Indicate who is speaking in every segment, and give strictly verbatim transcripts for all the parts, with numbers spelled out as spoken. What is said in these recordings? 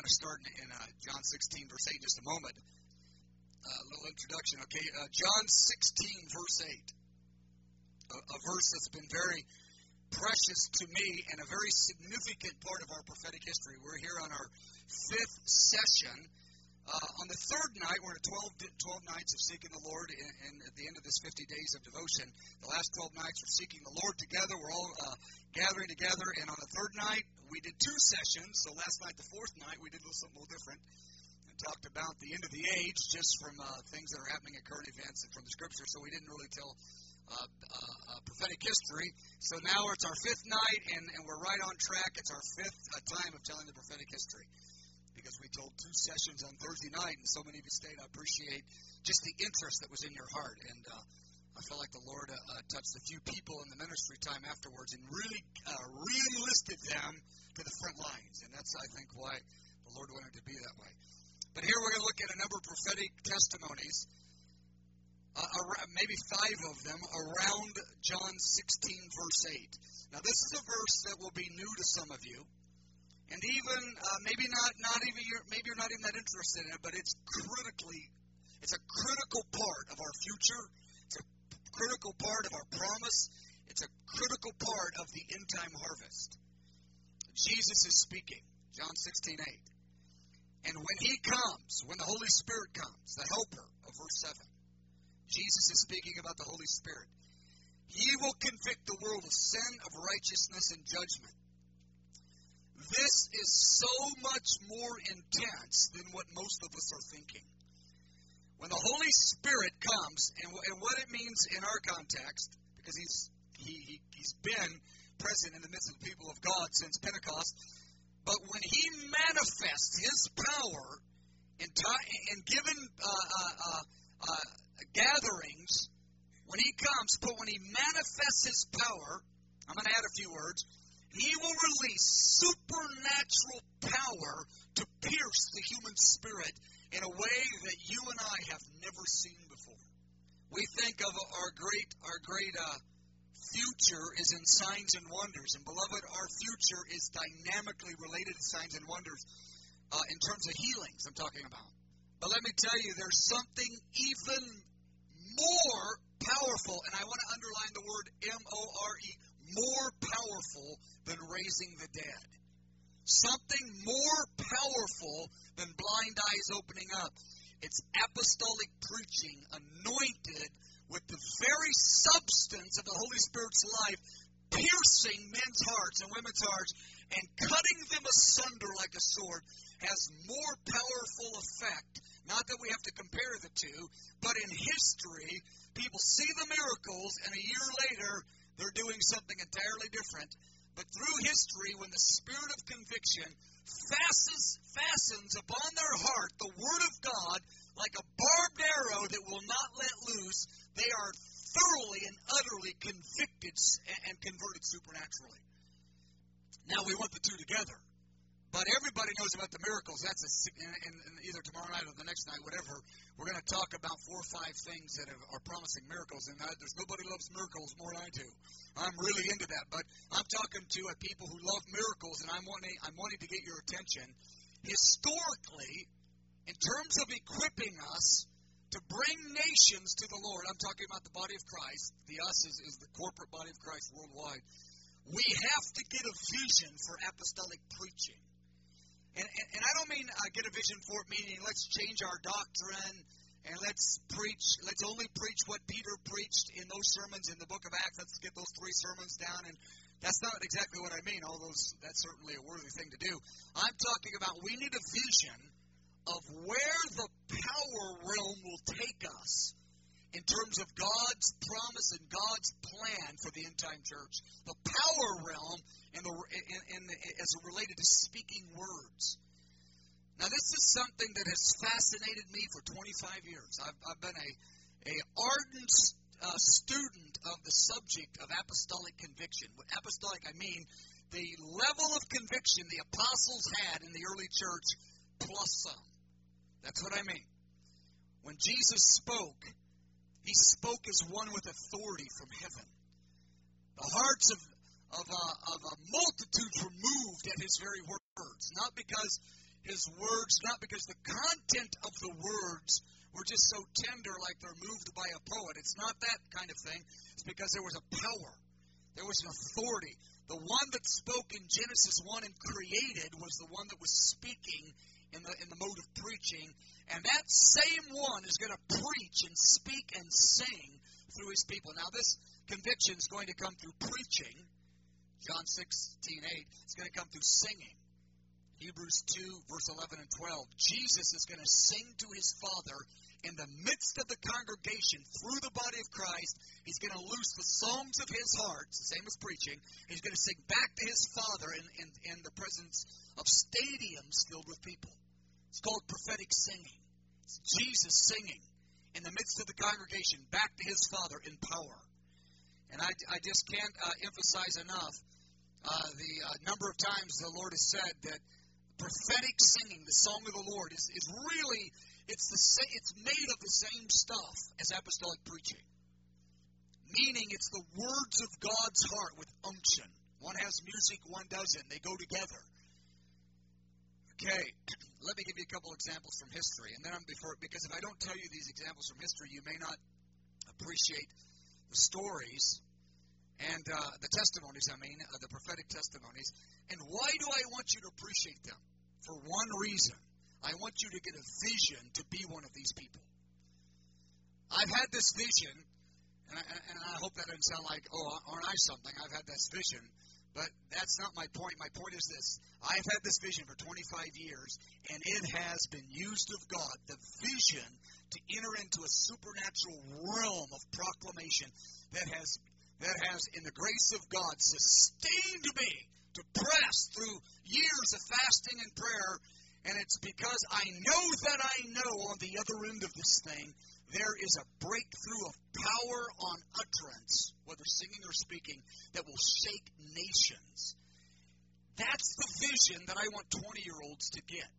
Speaker 1: to start in, in uh, John sixteen, verse eight, in just a moment. A uh, little introduction, okay? Uh, John sixteen, verse eight. A, a verse that's been very precious to me and a very significant part of our prophetic history. We're here on our fifth session. Uh, on the third night, we're in twelve, twelve nights of seeking the Lord, and, and at the end of this fifty days of devotion, the last twelve nights we're seeking the Lord together. We're all uh, gathering together, and on the third night, we did two sessions. So last night, the fourth night, we did something a little different and talked about the end of the age just from uh, things that are happening at current events and from the Scripture, so we didn't really tell Uh, uh, uh, prophetic history. So now it's our fifth night, and, and we're right on track. It's our fifth uh, time of telling the prophetic history because we told two sessions on Thursday night, and so many of you stayed. I appreciate just the interest that was in your heart, and uh, I felt like the Lord uh, uh, touched a few people in the ministry time afterwards and really uh, re-enlisted them to the front lines, and that's, I think, why the Lord wanted it to be that way. But here we're going to look at a number of prophetic testimonies. Uh, maybe five of them around John sixteen, verse eight. Now, this is a verse that will be new to some of you, and even uh, maybe not, not even you're, maybe you're not even that interested in it, but it's critically, it's a critical part of our future. It's a critical part of our promise. It's a critical part of the end time harvest. Jesus is speaking, John sixteen, eight, and when He comes, when the Holy Spirit comes, the Helper of verse seven. Jesus is speaking about the Holy Spirit. He will convict the world of sin, of righteousness, and judgment. This is so much more intense than what most of us are thinking. When the Holy Spirit comes, and, and what it means in our context, because he's he, he, he's been present in the midst of the people of God since Pentecost, but when He manifests His power in, time, in given uh, uh, uh, uh, gatherings, when He comes, but when He manifests His power, I'm going to add a few words, He will release supernatural power to pierce the human spirit in a way that you and I have never seen before. We think of our great, our great uh, future is in signs and wonders, and beloved, our future is dynamically related to signs and wonders uh, in terms of healings I'm talking about. But let me tell you, there's something even more powerful, and I want to underline the word M O R E, more powerful than raising the dead. Something more powerful than blind eyes opening up. It's apostolic preaching, anointed with the very substance of the Holy Spirit's life, piercing men's hearts and women's hearts, and cutting them asunder like a sword, has more powerful effect. Not that we have to compare the two, but in history, people see the miracles, and a year later, they're doing something entirely different. But through history, when the spirit of conviction fastens, fastens upon their heart the Word of God like a barbed arrow that will not let loose, they are thoroughly and utterly convicted and converted supernaturally. Now, we want the two together. But everybody knows about the miracles. That's a, and, and either tomorrow night or the next night, whatever. We're going to talk about four or five things that are, are promising miracles. And I, there's nobody loves miracles more than I do. I'm really into that. But I'm talking to uh, people who love miracles, and I'm wanting, I'm wanting to get your attention. Historically, in terms of equipping us to bring nations to the Lord, I'm talking about the body of Christ. The us is, is the corporate body of Christ worldwide. We have to get a vision for apostolic preaching. And, and, and I don't mean uh, get a vision for it, meaning let's change our doctrine and let's preach, let's only preach what Peter preached in those sermons in the book of Acts. Let's get those three sermons down. And that's not exactly what I mean, although that's certainly a worthy thing to do. I'm talking about we need a vision of where the power realm will take us in terms of God's promise and God's plan for the end-time church. The power realm in the, in, in the, as related to speaking words. Now, this is something that has fascinated me for twenty-five years. I've, I've been a, a ardent uh, student of the subject of apostolic conviction. With apostolic, I mean the level of conviction the apostles had in the early church plus some. That's what I mean. When Jesus spoke, He spoke as one with authority from heaven. The hearts of, of, uh, of uh, multitudes were moved at His very words, not because his words, not because the content of the words were just so tender like they're moved by a poet. It's not that kind of thing. It's because there was a power. There was an authority. The one that spoke in Genesis one and created was the one that was speaking in the in the mode of preaching. And that same one is going to preach and speak and sing through his people. Now, this conviction is going to come through preaching. John sixteen eight. It's going to come through singing. Hebrews two, verse eleven and twelve. Jesus is going to sing to his Father in the midst of the congregation through the body of Christ. He's going to loose the songs of his heart, the same as preaching. He's going to sing back to his Father in, in, in the presence of stadiums filled with people. It's called prophetic singing. It's Jesus singing in the midst of the congregation back to his Father in power. And I, I just can't uh, emphasize enough uh, the uh, number of times the Lord has said that prophetic singing, the song of the Lord, is, is really, it's the sa- it's made of the same stuff as apostolic preaching. Meaning it's the words of God's heart with unction. One has music, one doesn't. They go together. Okay, let me give you a couple examples from history. And then I'm before, because if I don't tell you these examples from history, you may not appreciate the stories and uh, the testimonies, I mean, uh, the prophetic testimonies. And why do I want you to appreciate them? For one reason. I want you to get a vision to be one of these people. I've had this vision, and I, and I hope that doesn't sound like, oh, aren't I something? I've had this vision. But that's not my point. My point is this. I've had this vision for twenty-five years, and it has been used of God, the vision to enter into a supernatural realm of proclamation that has, that has, in the grace of God, sustained me to press through years of fasting and prayer. And it's because I know that I know on the other end of this thing, there is a breakthrough of power on utterance, whether singing or speaking, that will shake nations. That's the vision that I want twenty-year-olds to get.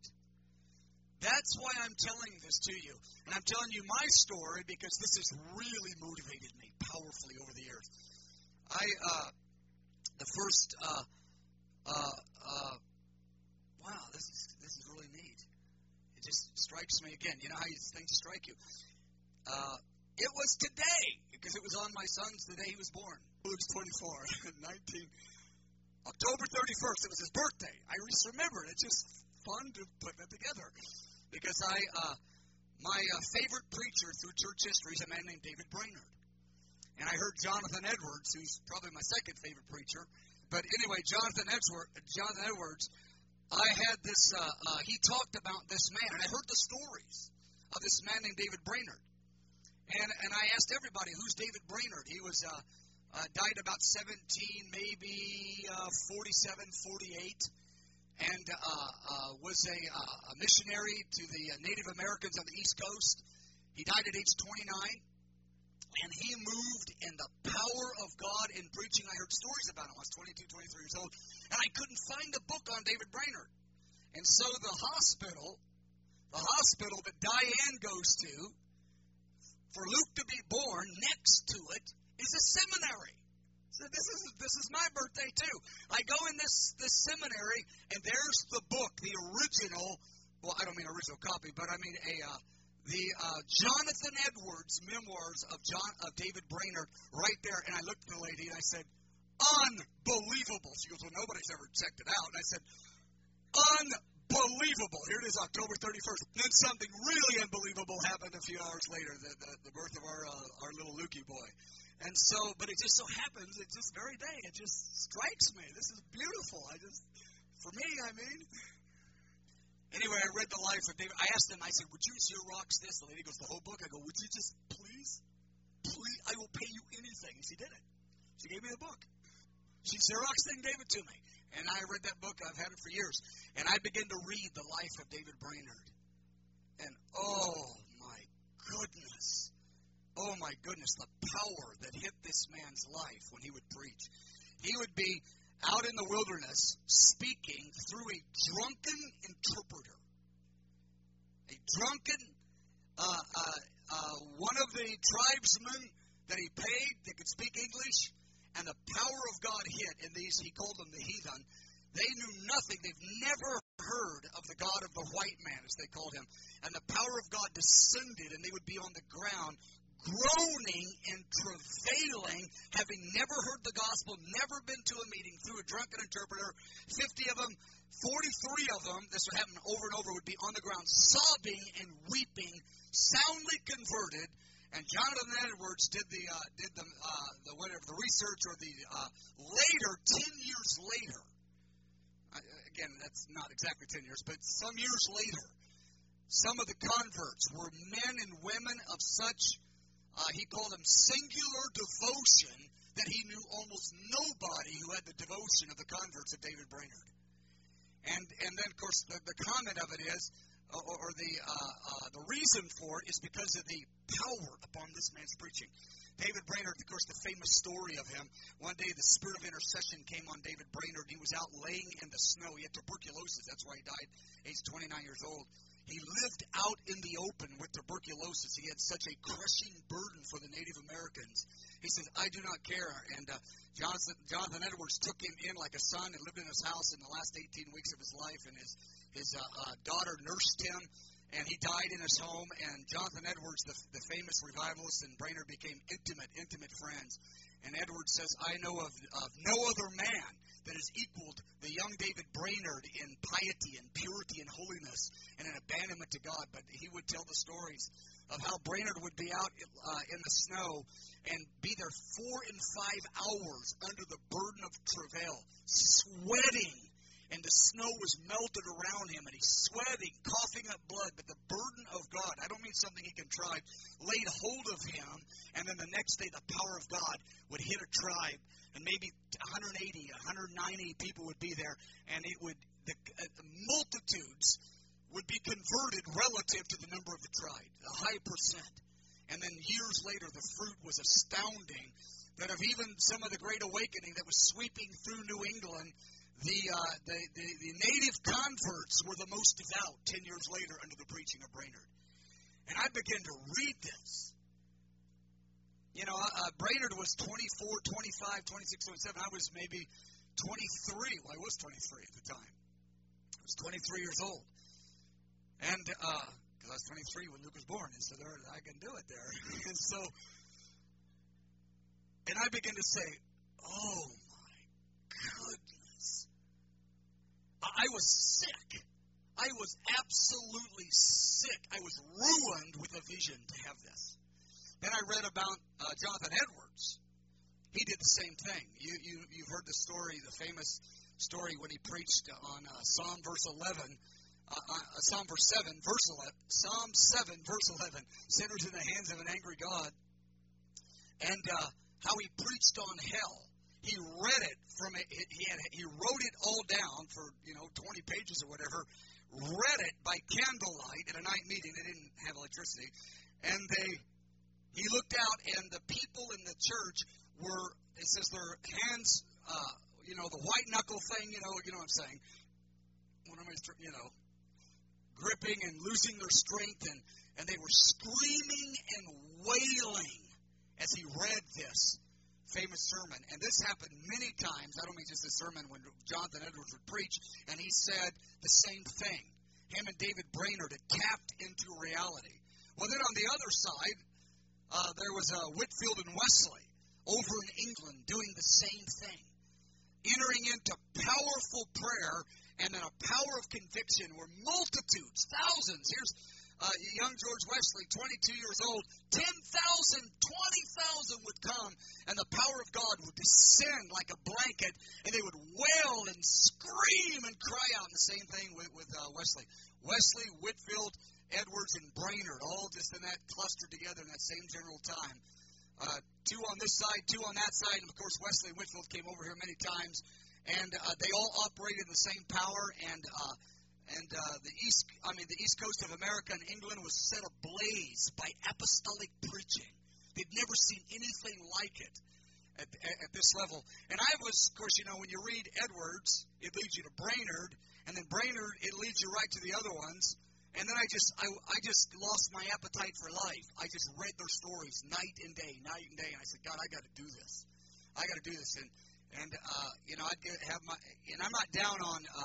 Speaker 1: That's why I'm telling this to you. And I'm telling you my story because this has really motivated me powerfully over the years. I, uh, the first, uh, uh, uh, wow, this is, this is really neat. It just strikes me again. You know how things strike you. Uh, it was today, because it was on my son's the day he was born. He was twenty-four, nineteen, October thirty-first. It was his birthday. I just remember it. It's just fun to put that together. Because I, uh, my uh, favorite preacher through church history is a man named David Brainerd. And I heard Jonathan Edwards, who's probably my second favorite preacher. But anyway, Jonathan Edwards, Jonathan Edwards, I had this, uh, uh, he talked about this man, and I heard the stories of this man named David Brainerd. And and I asked everybody, who's David Brainerd? He was uh, uh, died about seventeen, maybe uh, forty-seven, forty-eight, and uh, uh, was a, uh, a missionary to the Native Americans on the East Coast. He died at age twenty-nine, and he moved in the power of God in preaching. I heard stories about him. I was twenty-two, twenty-three years old, and I couldn't find a book on David Brainerd. And so the hospital, the hospital that Diane goes to, for Luke to be born, next to it is a seminary. So this is this is my birthday too. I go in this this seminary, and there's the book, the original. Well, I don't mean original copy, but I mean a uh, the uh, Jonathan Edwards memoirs of John of David Brainerd right there. And I looked at the lady and I said, "Unbelievable!" She goes, "Well, nobody's ever checked it out." And I said, "Unbelievable." Unbelievable. Here it is, October thirty-first. Then something really unbelievable happened a few hours later, the, the, the birth of our uh, our little Lukey boy. And so, but it just so happens, it's this very day, it just strikes me. This is beautiful. I just, for me, I mean. Anyway, I read the life of David. I asked him, I said, would you Xerox this? The lady goes, the whole book? I go, would you just please, please, I will pay you anything. And she did it. She gave me the book. She Xeroxed it and gave it to me. And I read that book. I've had it for years. And I began to read the life of David Brainerd. And oh, my goodness. Oh, my goodness. The power that hit this man's life when he would preach. He would be out in the wilderness speaking through a drunken interpreter. A drunken, uh, uh, uh, one of the tribesmen that he paid that could speak English. And the power of God hit, and these, he called them the heathen. They knew nothing. They've never heard of the God of the white man, as they called him. And the power of God descended, and they would be on the ground, groaning and travailing, having never heard the gospel, never been to a meeting, through a drunken interpreter. Fifty of them, forty-three of them, this would happen over and over, would be on the ground, sobbing and weeping, soundly converted. And Jonathan Edwards did the uh, did the uh, the whatever the research or the uh, later ten years later. Uh, again, that's not exactly ten years, but some years later, some of the converts were men and women of such. Uh, he called them singular devotion that he knew almost nobody who had the devotion of the converts of David Brainerd. And and then, of course, the, the comment of it is, or, or the uh, uh, the reason for it is because of the power upon this man's preaching. David Brainerd, of course, the famous story of him. One day, the spirit of intercession came on David Brainerd. He was out laying in the snow. He had tuberculosis. That's why he died, age twenty-nine years old. He lived out in the open with tuberculosis. He had such a crushing burden for the Native Americans. He said, I do not care. And uh, Jonathan, Jonathan Edwards took him in like a son and lived in his house in the last eighteen weeks of his life. And his, his uh, uh, daughter nursed him, and he died in his home. And Jonathan Edwards, the, the famous revivalist, and Brainerd became intimate, intimate friends. And Edwards says, I know of, of no other man that has equaled the young David Brainerd in piety and purity and holiness and an abandonment to God. But he would tell the stories of how Brainerd would be out uh, in the snow and be there four and five hours under the burden of travail, sweating, and the snow was melted around him, and he's sweating, coughing up blood. But the burden of God, I don't mean something he contrived, laid hold of him, and then the next day the power of God would hit a tribe, and maybe one hundred eighty, one hundred ninety people would be there, and it would the uh, multitudes would be converted relative to the number of the tribe, a high percent. And then years later, the fruit was astounding, that of even some of the Great Awakening that was sweeping through New England, the, uh, the, the, the native converts were the most devout ten years later under the preaching of Brainerd. And I began to read this. You know, uh, Brainerd was twenty-four, twenty-five, twenty-six, twenty-seven. I was maybe twenty-three. Well, I was twenty-three at the time. I was twenty-three years old. And, because uh, I was twenty-three when Luke was born, and so there, I can do it there. And so, and I began to say, oh my goodness. I, I was sick. I was absolutely sick. I was ruined with a vision to have this. Then I read about uh, Jonathan Edwards. He did the same thing. You, you, you've heard the story, the famous story when he preached on uh, Psalm verse eleven, uh, uh, Psalm verse seven, verse eleven, Psalm seven, verse eleven, sinners in the hands of an angry God, and uh, how he preached on hell. He read it from it. He had he wrote it all down for you know twenty pages or whatever. Read it by candlelight at a night meeting. They didn't have electricity, and they. He looked out, and the people in the church were, it says their hands, uh, you know, the white knuckle thing, you know, you know what I'm saying, what am I, you know, gripping and losing their strength, and, and they were screaming and wailing as he read this famous sermon. And this happened many times. I don't mean just this sermon, when Jonathan Edwards would preach, and he said the same thing. Him and David Brainerd had tapped into reality. Well, then on the other side, Uh, there was uh, Whitefield and Wesley over in England doing the same thing, entering into powerful prayer and then a power of conviction where multitudes, thousands, here's uh, young George Wesley, twenty-two years old, ten thousand, twenty thousand would come, and the power of God would descend like a blanket, and they would wail and scream and cry out. And the same thing with, with uh, Wesley. Wesley, Whitefield, Edwards, and Brainerd, all just in that clustered together in that same general time. Uh, two on this side, two on that side, and of course Wesley and Whitefield came over here many times, and uh, they all operated in the same power, and uh, and uh, the east, I mean the east coast of America and England was set ablaze by apostolic preaching. They'd never seen anything like it at, at, at this level. And I was, of course, you know, when you read Edwards, it leads you to Brainerd, and then Brainerd, it leads you right to the other ones. And then I just I, I just lost my appetite for life. I just read their stories night and day, night and day. And I said, God, I got to do this. I got to do this. And, and uh, you know, I'd get, have my, and I'm not down on, uh,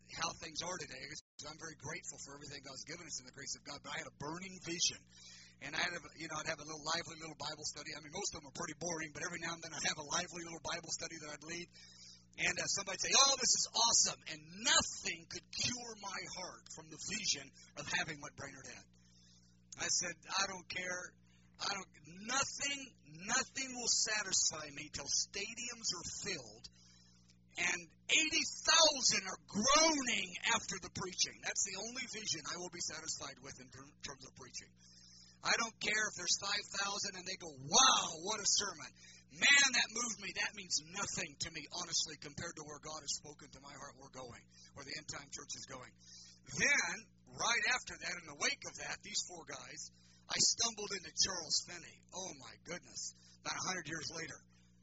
Speaker 1: how things are today. I'm very grateful for everything God's given us in the grace of God, but I had a burning vision. And I had, a, you know, I'd have a little lively little Bible study. I mean, most of them are pretty boring, but every now and then I'd have a lively little Bible study that I'd lead. And uh, somebody'd say, oh, this is awesome. And nothing could cure my heart from the vision of having what Brainerd had. I said, I don't care. I don't. Nothing, nothing will satisfy me till stadiums are filled and eighty thousand are groaning after the preaching. That's the only vision I will be satisfied with in terms of preaching. I don't care if there's five thousand and they go, wow, what a sermon. Man, that moved me. That means nothing to me, honestly, compared to where God has spoken to my heart we're going, where the end-time church is going. Then, right after that, in the wake of that, these four guys, I stumbled into Charles Finney. Oh, my goodness. About a hundred years later.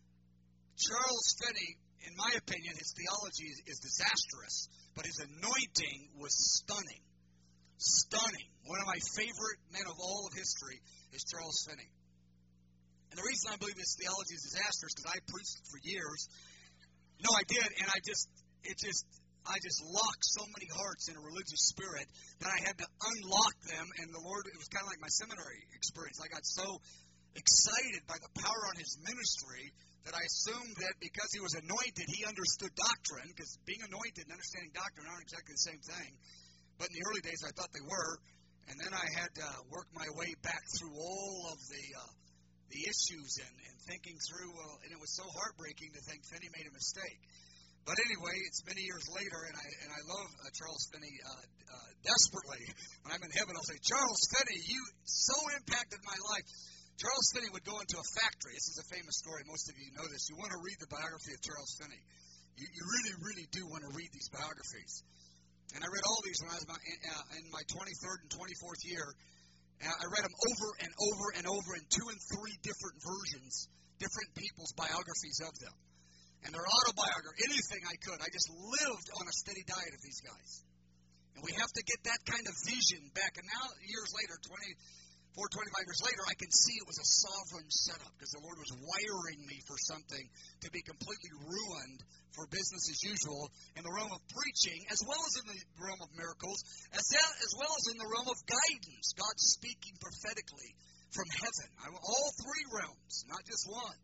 Speaker 1: Charles Finney, in my opinion, his theology is, is disastrous, but his anointing was stunning. Stunning. One of my favorite men of all of history is Charles Finney. And the reason I believe his theology is disastrous is because I preached for years. No, I did, and I just, it just, I just locked so many hearts in a religious spirit that I had to unlock them, and the Lord, it was kind of like my seminary experience. I got so excited by the power on his ministry that I assumed that because he was anointed, he understood doctrine, because being anointed and understanding doctrine aren't exactly the same thing. But in the early days, I thought they were, and then I had to work my way back through all of the uh, the issues and, and thinking through, well, and it was so heartbreaking to think Finney made a mistake. But anyway, it's many years later, and I and I love uh, Charles Finney uh, uh, desperately. When I'm in heaven, I'll say, Charles Finney, you so impacted my life. Charles Finney would go into a factory. This is a famous story. Most of you know this. You want to read the biography of Charles Finney. You, you really, really do want to read these biographies. And I read all these when I was about in, uh, in my twenty-third and twenty-fourth year. And I read them over and over and over in two and three different versions, different people's biographies of them. And their autobiography, anything I could. I just lived on a steady diet of these guys. And we have to get that kind of vision back. And now, years later, twenty-four, twenty-five years later, I can see it was a sovereign setup because the Lord was wiring me for something to be completely ruined for business as usual in the realm of preaching, as well as in the realm of miracles, as, as well as in the realm of guidance, God speaking prophetically from heaven. I, all three realms, not just one.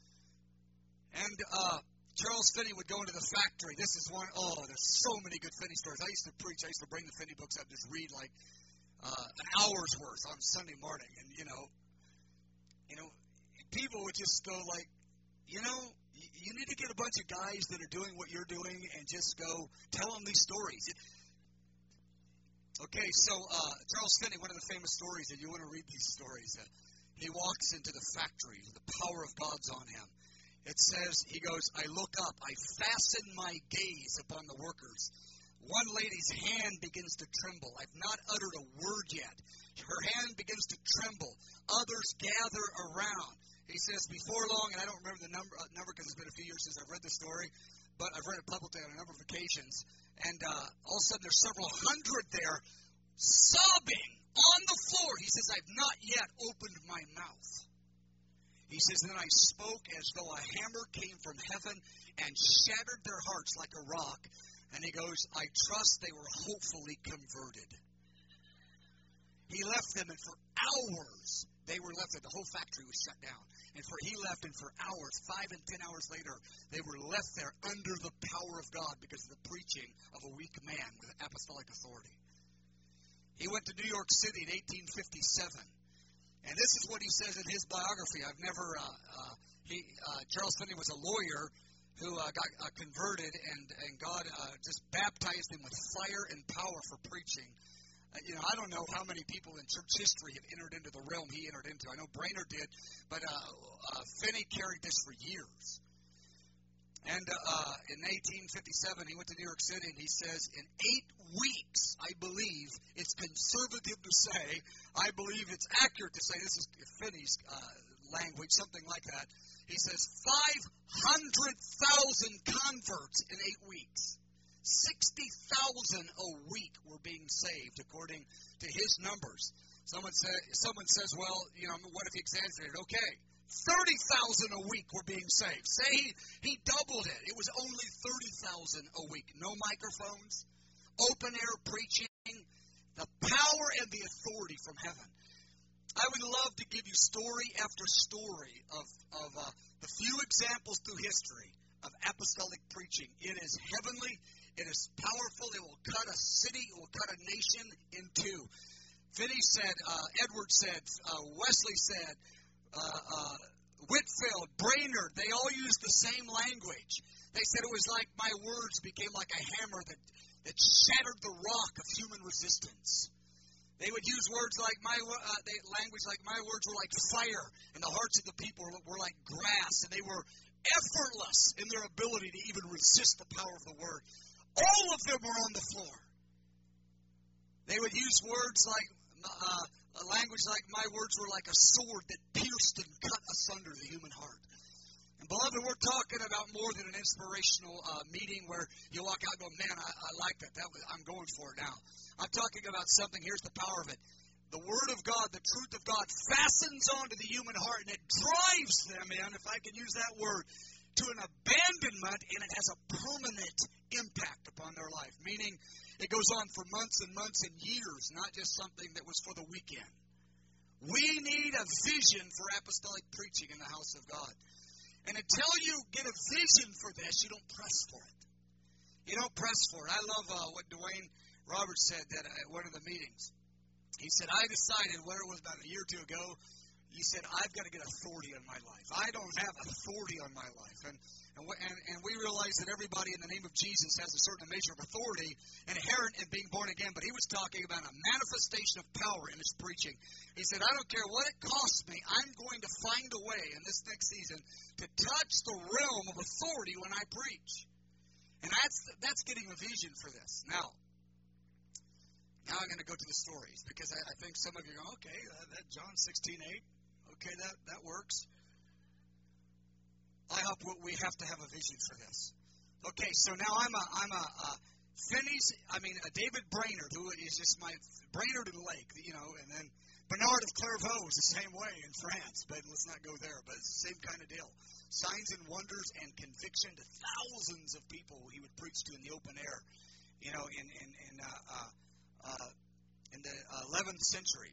Speaker 1: And uh, Charles Finney would go into the factory. This is one, oh, there's so many good Finney stories. I used to preach, I used to bring the Finney books up, just read like uh, an hour's worth on Sunday morning. And, you know, you know, people would just go like, you know, you need to get a bunch of guys that are doing what you're doing and just go tell them these stories. Okay, so uh, Charles Finney, one of the famous stories, and you want to read these stories, uh, he walks into the factory, the power of God's on him. It says, he goes, I look up, I fasten my gaze upon the workers. One lady's hand begins to tremble. I've not uttered a word yet. Her hand begins to tremble. Others gather around. He says, before long, and I don't remember the number uh, number because it's been a few years since I've read the story, but I've read it publicly on a number of occasions. And uh, all of a sudden, there's several hundred there sobbing on the floor. He says, I've not yet opened my mouth. He says, then I spoke as though a hammer came from heaven and shattered their hearts like a rock. And he goes, I trust they were hopefully converted. He left them, and for hours, they were left there. The whole factory was shut down. And for he left, and for hours, five and ten hours later, they were left there under the power of God because of the preaching of a weak man with apostolic authority. He went to New York City in eighteen fifty-seven. And this is what he says in his biography. I've never, uh, uh, he, uh, Charles Finney was a lawyer who uh, got uh, converted, and, and God uh, just baptized him with fire and power for preaching. Uh, you know, I don't know how many people in church history have entered into the realm he entered into. I know Brainerd did, but uh, uh, Finney carried this for years. And uh, in eighteen fifty-seven, he went to New York City, and he says, in eight weeks, I believe, it's conservative to say, I believe it's accurate to say, this is Finney's uh, language, something like that. He says, five hundred thousand converts in eight weeks. sixty thousand a week were being saved, according to his numbers. Someone, say, someone says, well, you know, what if he exaggerated? Okay. thirty thousand a week were being saved. Say he, he doubled it. It was only thirty thousand a week. No microphones, open-air preaching, the power and the authority from heaven. I would love to give you story after story of, of uh, the few examples through history of apostolic preaching. It is heavenly. It is powerful. It will cut a city. It will cut a nation in two. Finney said, uh, Edward said, uh, Wesley said, uh, uh, Whitfield, Brainerd, they all used the same language. They said it was like my words became like a hammer that, that shattered the rock of human resistance. They would use words like my uh, they, language like my words were like fire, and the hearts of the people were like grass, and they were effortless in their ability to even resist the power of the word. All of them were on the floor. They would use words like uh, a language like my words were like a sword that pierced and cut asunder the human heart. And beloved, we're talking about more than an inspirational uh, meeting where you walk out and go, man, I, I like that. That was, I'm going for it now. I'm talking about something. Here's the power of it. The Word of God, the truth of God, fastens onto the human heart, and it drives them in, if I can use that word, to an abandonment, and it has a permanent impact upon their life. Meaning, it goes on for months and months and years, not just something that was for the weekend. We need a vision for apostolic preaching in the house of God. And until you get a vision for this, you don't press for it. You don't press for it. I love uh, what Dwayne Roberts said that at one of the meetings. He said, I decided, whether it was about a year or two ago, he said, I've got to get authority on my life. I don't have authority on my life. And and, and and we realize that everybody in the name of Jesus has a certain measure of authority inherent in being born again. But he was talking about a manifestation of power in his preaching. He said, I don't care what it costs me. I'm going to find a way in this next season to touch the realm of authority when I preach. And that's that's getting a vision for this. Now, Now I'm going to go to the stories, because I, I think some of you are, okay, uh, that John sixteen eight, okay, that, that works. I hope we have to have a vision for this. Okay, so now I'm a, I'm a, uh, Finney's, I mean, a David Brainerd, who is just my, Brainerd and Lake, you know, and then Bernard of Clairvaux is the same way in France, but let's not go there, but it's the same kind of deal. Signs and wonders and conviction to thousands of people he would preach to in the open air, you know, in, in, in, uh, uh, Uh, in the eleventh century.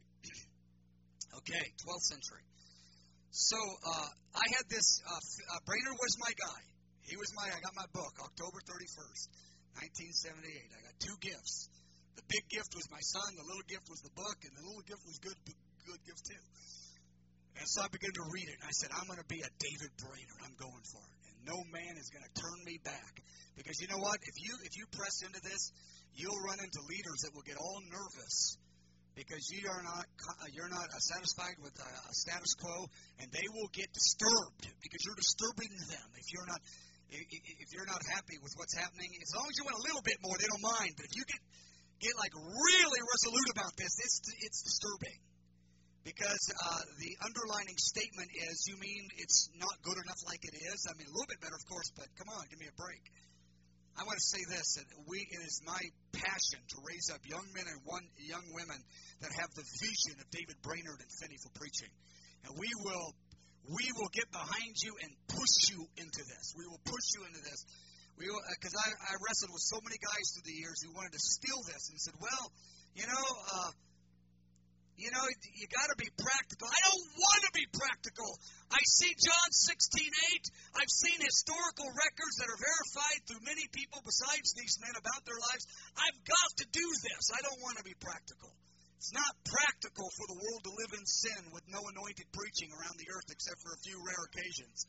Speaker 1: Okay, twelfth century. So uh, I had this, uh, uh, Brainerd was my guy. He was my, I got my book, October thirty-first, nineteen seventy-eight. I got two gifts. The big gift was my son, the little gift was the book, and the little gift was good, good gift too. And so I began to read it, and I said, I'm going to be a David Brainerd. I'm going for it. And no man is going to turn me back. Because you know what? If you if you press into this, you'll run into leaders that will get all nervous because you are not you're not satisfied with a status quo, and they will get disturbed because you're disturbing them. If you're not if you're not happy with what's happening, as long as you want a little bit more, they don't mind. But if you get get like really resolute about this, it's it's disturbing. Because uh, the underlining statement is, you mean it's not good enough like it is? I mean, a little bit better, of course, but come on, give me a break. I want to say this, that we, it is my passion to raise up young men and one, young women that have the vision of David Brainerd and Finney for preaching. And we will we will get behind you and push you into this. We will push you into this. We Because uh, I, I wrestled with so many guys through the years who wanted to steal this and said, well, you know, uh, You know, you got to be practical. I don't want to be practical. I see John sixteen eight. I've seen historical records that are verified through many people besides these men about their lives. I've got to do this. I don't want to be practical. It's not practical for the world to live in sin with no anointed preaching around the earth except for a few rare occasions.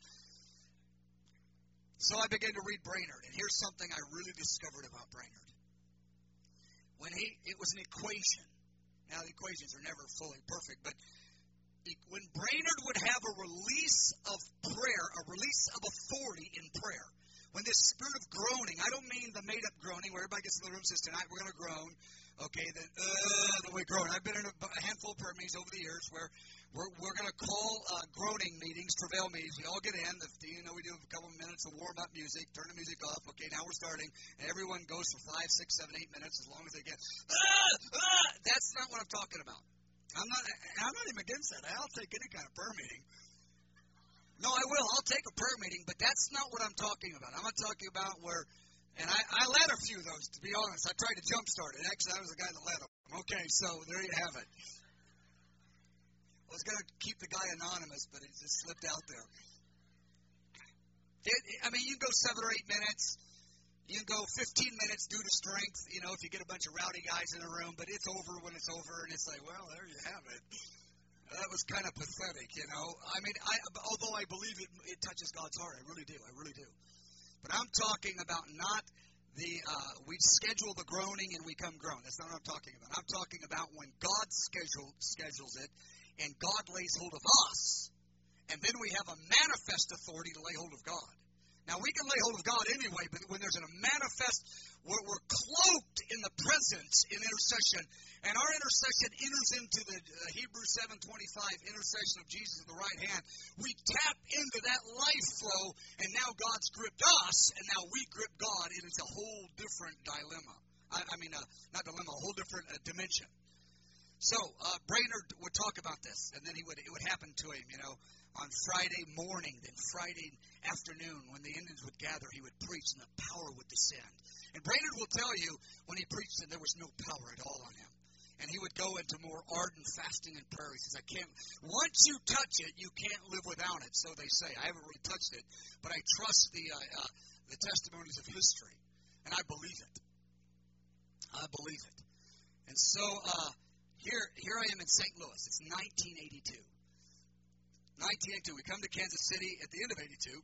Speaker 1: So I began to read Brainerd, and here's something I really discovered about Brainerd. When he, it was an equation. Now, the equations are never fully perfect, but when Brainerd would have a release of prayer, a release of authority in prayer, when this spirit of groaning, I don't mean the made-up groaning where everybody gets in the room and says, tonight we're going to groan, okay, then, uh, the way groan. I've been in a handful of prayer meetings over the years where we're, we're going to call uh, groaning meetings, travail meetings. We all get in. If, you know, we do a couple of minutes of warm-up music, turn the music off. Okay, now we're starting. And everyone goes for five, six, seven, eight minutes as long as they get, ah, ah. That's not what I'm talking about. I'm not, I'm not even against that. I'll take any kind of prayer meeting. No, I will. I'll take a prayer meeting, but that's not what I'm talking about. I'm not talking about where, And I, I led a few of those, to be honest. I tried to jumpstart it. Actually, I was the guy that led them. Okay, so there you have it. I was going to keep the guy anonymous, but it just slipped out there. It, I mean, you can go seven or eight minutes. You can go fifteen minutes due to strength, you know, if you get a bunch of rowdy guys in a room, but it's over when it's over, and it's like, well, there you have it. That was kind of pathetic, you know. I mean, I, although I believe it, it touches God's heart. I really do. I really do. But I'm talking about not the, uh, we schedule the groaning and we come groan. That's not what I'm talking about. I'm talking about when God schedule, schedules it and God lays hold of us, and then we have a manifest authority to lay hold of God. Now, we can lay hold of God anyway, but when there's a manifest, we're, we're cloaked in the presence in intercession, and our intercession enters into the uh, Hebrews seven twenty-five intercession of Jesus at the right hand. We tap into that life flow, and now God's gripped us, and now we grip God, and it's a whole different dilemma. I, I mean, uh, not dilemma, a whole different uh, dimension. So, uh, Brainerd would talk about this, and then he would it would happen to him, you know, on Friday morning, then Friday afternoon, when the Indians would gather, he would preach, and the power would descend. And Brainerd will tell you, when he preached, that there was no power at all on him. And he would go into more ardent fasting and prayer. He says, I can't, once you touch it, you can't live without it, so they say. I haven't really touched it, but I trust the, uh, uh, the testimonies of history, and I believe it. I believe it. And so, uh, Here, here I am in Saint Louis. It's nineteen eighty-two. nineteen eighty-two. We come to Kansas City at the end of eighty-two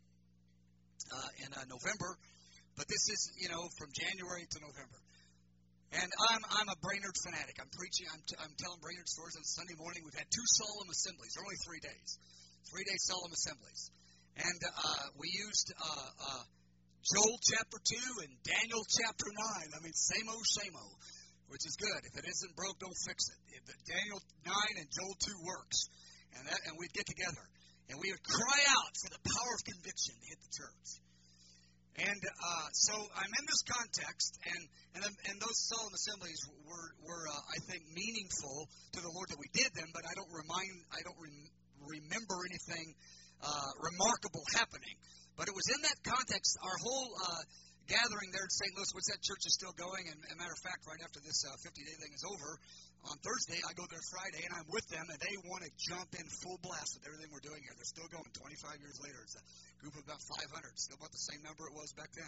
Speaker 1: uh, in uh, November, but this is, you know, from January to November. And I'm I'm a Brainerd fanatic. I'm preaching. I'm, t- I'm telling Brainerd stories on Sunday morning. We've had two solemn assemblies. They're only three days, three day solemn assemblies, and uh, we used uh, uh, Joel chapter two and Daniel chapter nine. I mean, same old, same old. Which is good. If it isn't broke, don't fix it. If Daniel nine and Joel two works, and that, and we'd get together, and we would cry out for the power of conviction to hit the church. And uh, so I'm in this context, and and, and those solemn assemblies were were uh, I think meaningful to the Lord that we did them, but I don't remind I don't rem- remember anything uh, remarkable happening. But it was in that context. Our whole uh, gathering there in Saint Louis, which that church is still going, and as a matter of fact, right after this uh, fifty-day thing is over, on Thursday, I go there Friday, and I'm with them, and they want to jump in full blast with everything we're doing here. They're still going twenty-five years later. It's a group of about five hundred, still about the same number it was back then.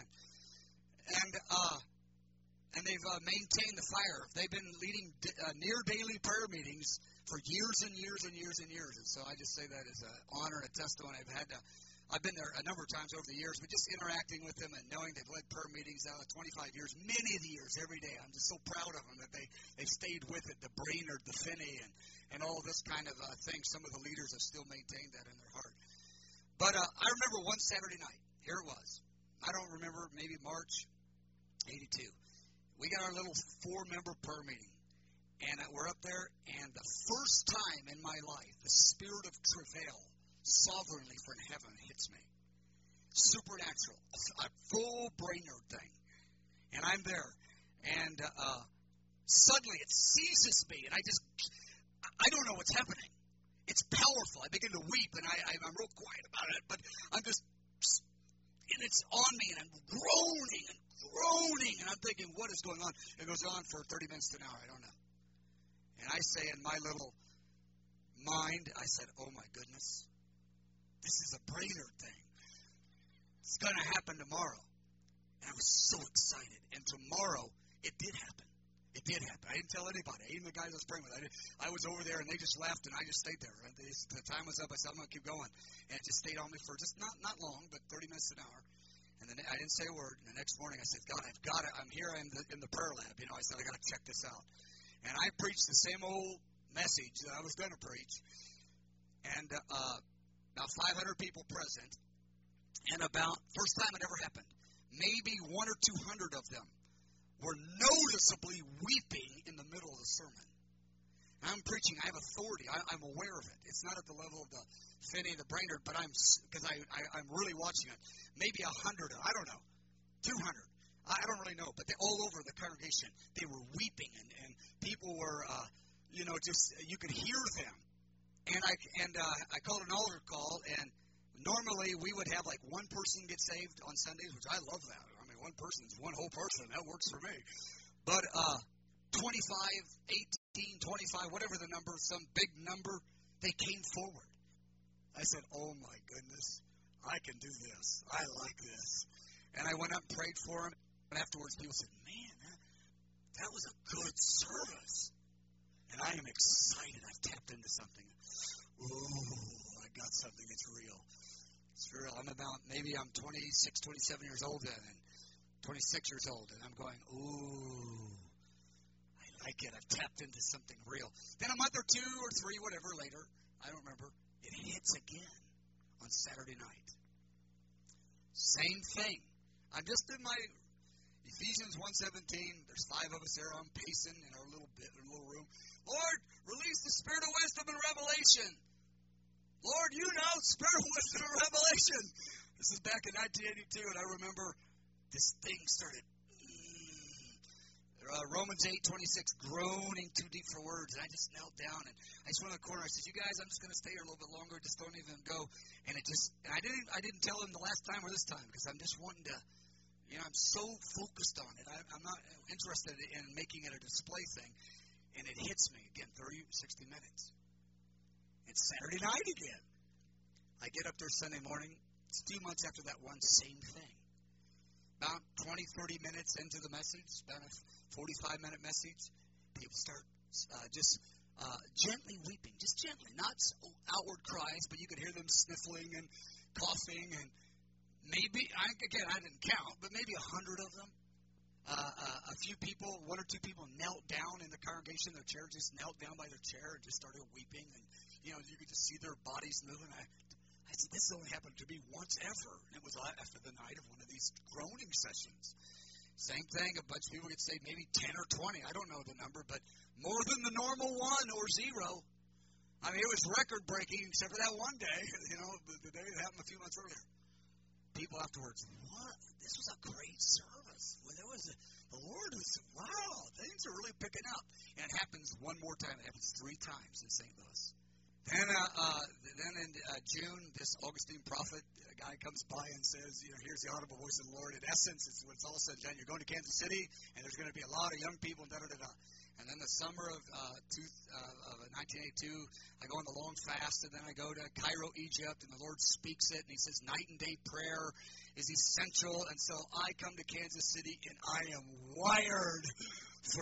Speaker 1: And uh, and they've uh, maintained the fire. They've been leading d- uh, near-daily prayer meetings for years and years and years and years, and so I just say that as an honor and a testimony. I've had to I've been there a number of times over the years, but just interacting with them and knowing they've led prayer meetings out of twenty-five years, many of the years, every day. I'm just so proud of them that they, they stayed with it, the Brainerd, the Finney, and, and all this kind of uh, thing. Some of the leaders have still maintained that in their heart. But uh, I remember one Saturday night, here it was. I don't remember, maybe March eighty-two. We got our little four-member prayer meeting, and uh, we're up there, and the first time in my life, the spirit of travail sovereignly from heaven hits me. Supernatural. A full Brainerd thing. And I'm there. And uh, suddenly it seizes me. And I just, I don't know what's happening. It's powerful. I begin to weep. And I, I, I'm real quiet about it. But I'm just, and it's on me. And I'm groaning and groaning. And I'm thinking, what is going on? It goes on for thirty minutes to an hour. I don't know. And I say in my little mind, I said, oh my goodness. This is a Brainerd thing. It's going to happen tomorrow. And I was so excited. And tomorrow, it did happen. It did happen. I didn't tell anybody. Even the guys I was praying with. I, did, I was over there, and they just left, and I just stayed there. And they, the time was up. I said, I'm going to keep going. And it just stayed on me for just not, not long, but thirty minutes to an hour. And then I didn't say a word. And the next morning, I said, God, I've got it. I'm here in the, in the prayer lab. You know, I said, I got to check this out. And I preached the same old message that I was going to preach. And, uh, about five hundred people present, and about, first time it ever happened, maybe one or two hundred of them were noticeably weeping in the middle of the sermon. I'm preaching, I have authority, I, I'm aware of it. It's not at the level of the Finney, the Brainerd, but I'm, because I, I, I'm really watching it. Maybe a hundred, I don't know, two hundred. I don't really know, but they, all over the congregation, they were weeping, and, and people were, uh, you know, just, you could hear them. And I and uh, I called an altar call, and normally we would have like one person get saved on Sundays, which I love that. I mean, one person's one whole person. That works for me. But uh, twenty-five, eighteen, twenty-five, whatever the number, some big number, they came forward. I said, oh, my goodness, I can do this. I like this. And I went up and prayed for them. And afterwards, people said, man, that, that was a good service. And I am excited. I've tapped into something. Ooh, I got something that's real. It's real. I'm about, maybe I'm twenty-six, twenty-seven years old then, and twenty-six years old, and I'm going, ooh, I like it. I've tapped into something real. Then a month or two or three, whatever, later, I don't remember, it hits again on Saturday night. Same thing. I'm just in my Ephesians one seventeen. There's five of us there. I'm pacing in our little bit, our little room. Lord, release the spirit of wisdom and revelation. Lord, you know, spirit of wisdom and revelation. This is back in nineteen eighty-two, and I remember this thing started. Mm, uh, Romans eight twenty-six, groaning too deep for words. And I just knelt down, and I just went in the corner. I said, "You guys, I'm just going to stay here a little bit longer. Just don't even go." And it just, and I didn't, I didn't tell him the last time or this time because I'm just wanting to. You know, I'm so focused on it. I, I'm not interested in making it a display thing. And it hits me again, thirty, sixty minutes. It's Saturday night again. I get up there Sunday morning. It's a few months after that one, same thing. About twenty, thirty minutes into the message, about a forty-five minute message, people start uh, just uh, gently weeping, just gently, not outward cries, but you could hear them sniffling and coughing, and maybe, I, again, I didn't count, but maybe a hundred of them. Uh, uh, a few people, one or two people knelt down in the congregation. Their chair just knelt down by their chair and just started weeping. And, you know, you could just see their bodies moving. I, I said, this only happened to me once ever. And it was after the night of one of these groaning sessions. Same thing, a bunch of people could say maybe ten or twenty. I don't know the number, but more than the normal one or zero. I mean, it was record-breaking except for that one day, you know, the, the day that happened a few months earlier. People afterwards, what? This was a great service. Well, there was a, the Lord was, wow, things are really picking up. And it happens one more time. It happens three times in Saint Louis. Then, uh, uh, then in uh, June, this Augustine prophet, a guy comes by and says, you know, here's the audible voice of the Lord. In essence, it's when it's all said and done, you're going to Kansas City, and there's going to be a lot of young people, and da-da-da-da. And then the summer of, uh, two, uh, of nineteen eighty-two, I go on the long fast, and then I go to Cairo, Egypt, and the Lord speaks it, and he says night and day prayer is essential. And so I come to Kansas City, and I am wired for,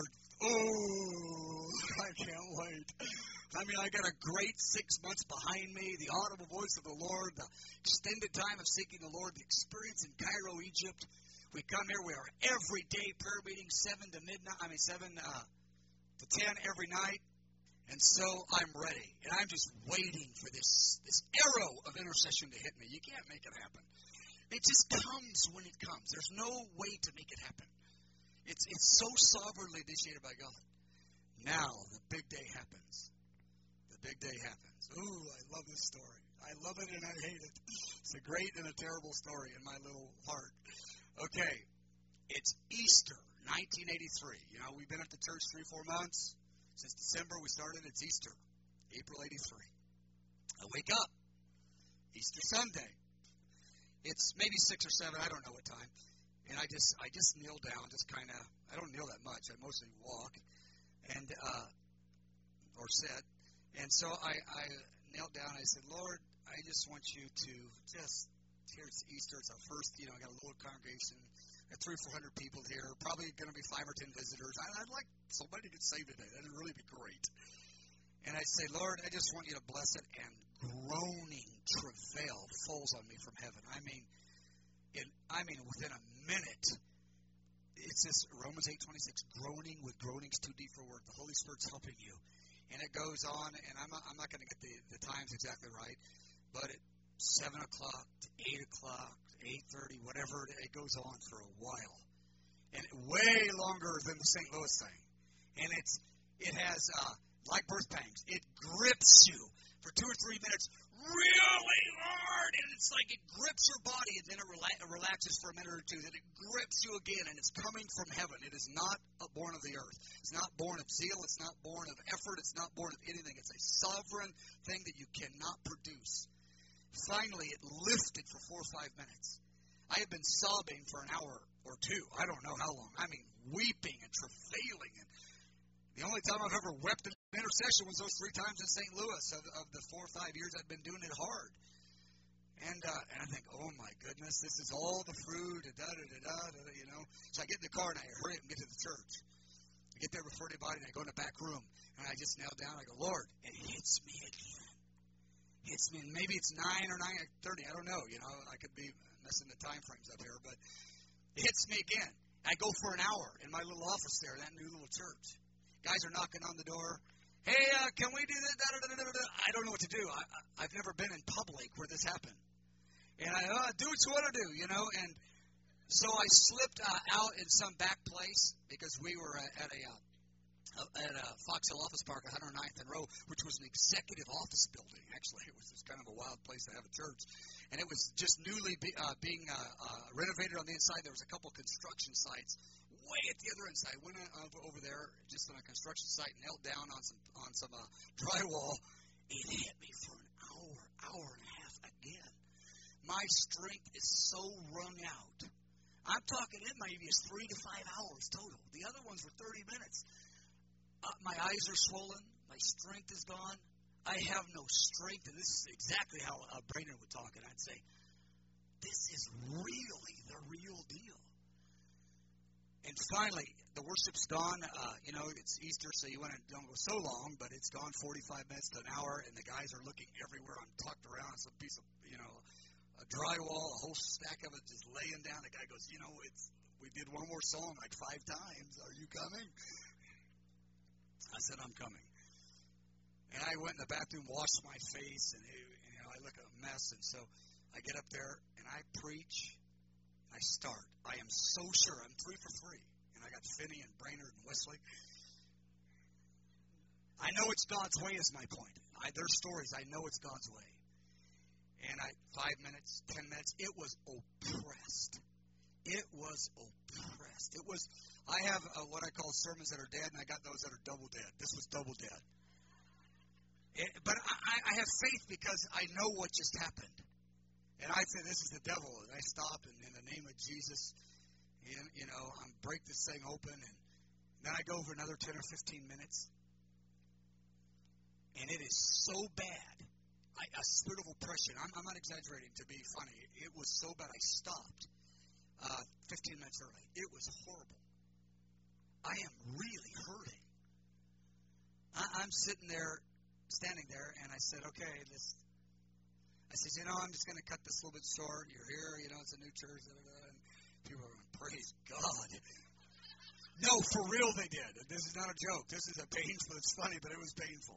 Speaker 1: oh, I can't wait. I mean, I got a great six months behind me, the audible voice of the Lord, the extended time of seeking the Lord, the experience in Cairo, Egypt. We come here, we are every day prayer meeting, seven to midnight, I mean, seven uh, to ten every night. And so I'm ready, and I'm just waiting for this, this arrow of intercession to hit me. You can't make it happen. It just comes when it comes. There's no way to make it happen. It's, it's so sovereignly initiated by God. Now, the big day happens. The big day happens. Ooh, I love this story. I love it and I hate it. It's a great and a terrible story in my little heart. Okay, it's Easter, nineteen eighty-three. You know, we've been at the church three, four months. Since December we started, it's Easter, April eighty-three. I wake up, Easter Sunday. It's maybe six or seven, I don't know what time. And I just I just kneel down, just kind of, I don't kneel that much. I mostly walk and uh, or sit. And so I, I knelt down and I said, Lord, I just want you to just, here it's Easter, it's our first, you know, I got a little congregation. Got three or four hundred people here, probably going to be five or ten visitors. I'd like somebody to get saved today. That would really be great. And I say, Lord, I just want you to bless it. And groaning travail falls on me from heaven. I mean, in, I mean, within a minute, it says Romans eight twenty-six, groaning with groanings too deep for word. The Holy Spirit's helping you. And it goes on, and I'm not, I'm not going to get the, the times exactly right, but at seven o'clock to eight o'clock, eight thirty, whatever, it goes on for a while. And way longer than the Saint Louis thing. And it's it has, uh, like birth pangs, it grips you for two or three minutes really hard. And it's like it grips your body, and then it rela- relaxes for a minute or two. Then it grips you again, and it's coming from heaven. It is not born of the earth. It's not born of zeal. It's not born of effort. It's not born of anything. It's a sovereign thing that you cannot produce. Finally, it lifted for four or five minutes. I had been sobbing for an hour or two. I don't know how long. I mean, weeping and travailing. And the only time I've ever wept in intercession was those three times in Saint Louis of, of the four or five years I've been doing it hard. And, uh, and I think, oh, my goodness, this is all the fruit, da, da, da, da, da, you know. So I get in the car, and I hurry up and get to the church. I get there before anybody, and I go in the back room. And I just kneel down. I go, Lord, it hits me again. Hits me. And maybe it's nine or nine thirty. I don't know. You know, I could be messing the time frames up here. But it hits me again. I go for an hour in my little office there, that new little church. Guys are knocking on the door. Hey, uh, can we do that? Da, da, da, da, da. I don't know what to do. I, I, I've never been in public where this happened. And I uh, do what you want to do, you know. And so I slipped uh, out in some back place because we were uh, at a uh, at a Fox Hill Office Park, one hundred ninth and Row, which was an executive office building. Actually, it was just kind of a wild place to have a church. And it was just newly be, uh, being uh, uh, renovated on the inside. There was a couple construction sites way at the other end. I went over there just on a construction site, knelt down on some on some uh, drywall. It hit me for an hour, hour and a half again. My strength is so wrung out. I'm talking it maybe is three to five hours total. The other ones were thirty minutes. Uh, my eyes are swollen. My strength is gone. I have no strength. And this is exactly how uh, Brainerd would talk. And I'd say, this is really the real deal. And finally, the worship's gone. Uh, you know, it's Easter, so you want to don't go so long, but it's gone forty-five minutes to an hour, and the guys are looking everywhere. I'm tucked around some piece of, you know, a drywall, a whole stack of it just laying down. The guy goes, you know, it's we did one more song like five times. Are you coming? I said, I'm coming. And I went in the bathroom, washed my face, and it, you know, I look a mess. And so I get up there and I preach. I start. I am so sure I'm three for three. And I got Finney and Brainerd and Wesley. I know it's God's way is my point. I, their stories, I know it's God's way. And I, five minutes, ten minutes, it was oppressed. It was oppressed. It was, I have uh, what I call sermons that are dead, and I got those that are double dead. This was double dead. It, but I, I have faith because I know what just happened. And I say, this is the devil. And I stop, and in the name of Jesus, you, you know, I'm break this thing open. And then I go for another ten or fifteen minutes. And it is so bad. I, a spirit of oppression. I'm, I'm not exaggerating to be funny. It was so bad I stopped uh, fifteen minutes early. It was horrible. I am really hurting. I, I'm sitting there, standing there, and I said, okay, this. I said, you know, I'm just going to cut this a little bit short. You're here, you know, it's a new church. Da, da, da. And people are going, praise God. No, for real they did. This is not a joke. This is a painful. It's funny, but it was painful.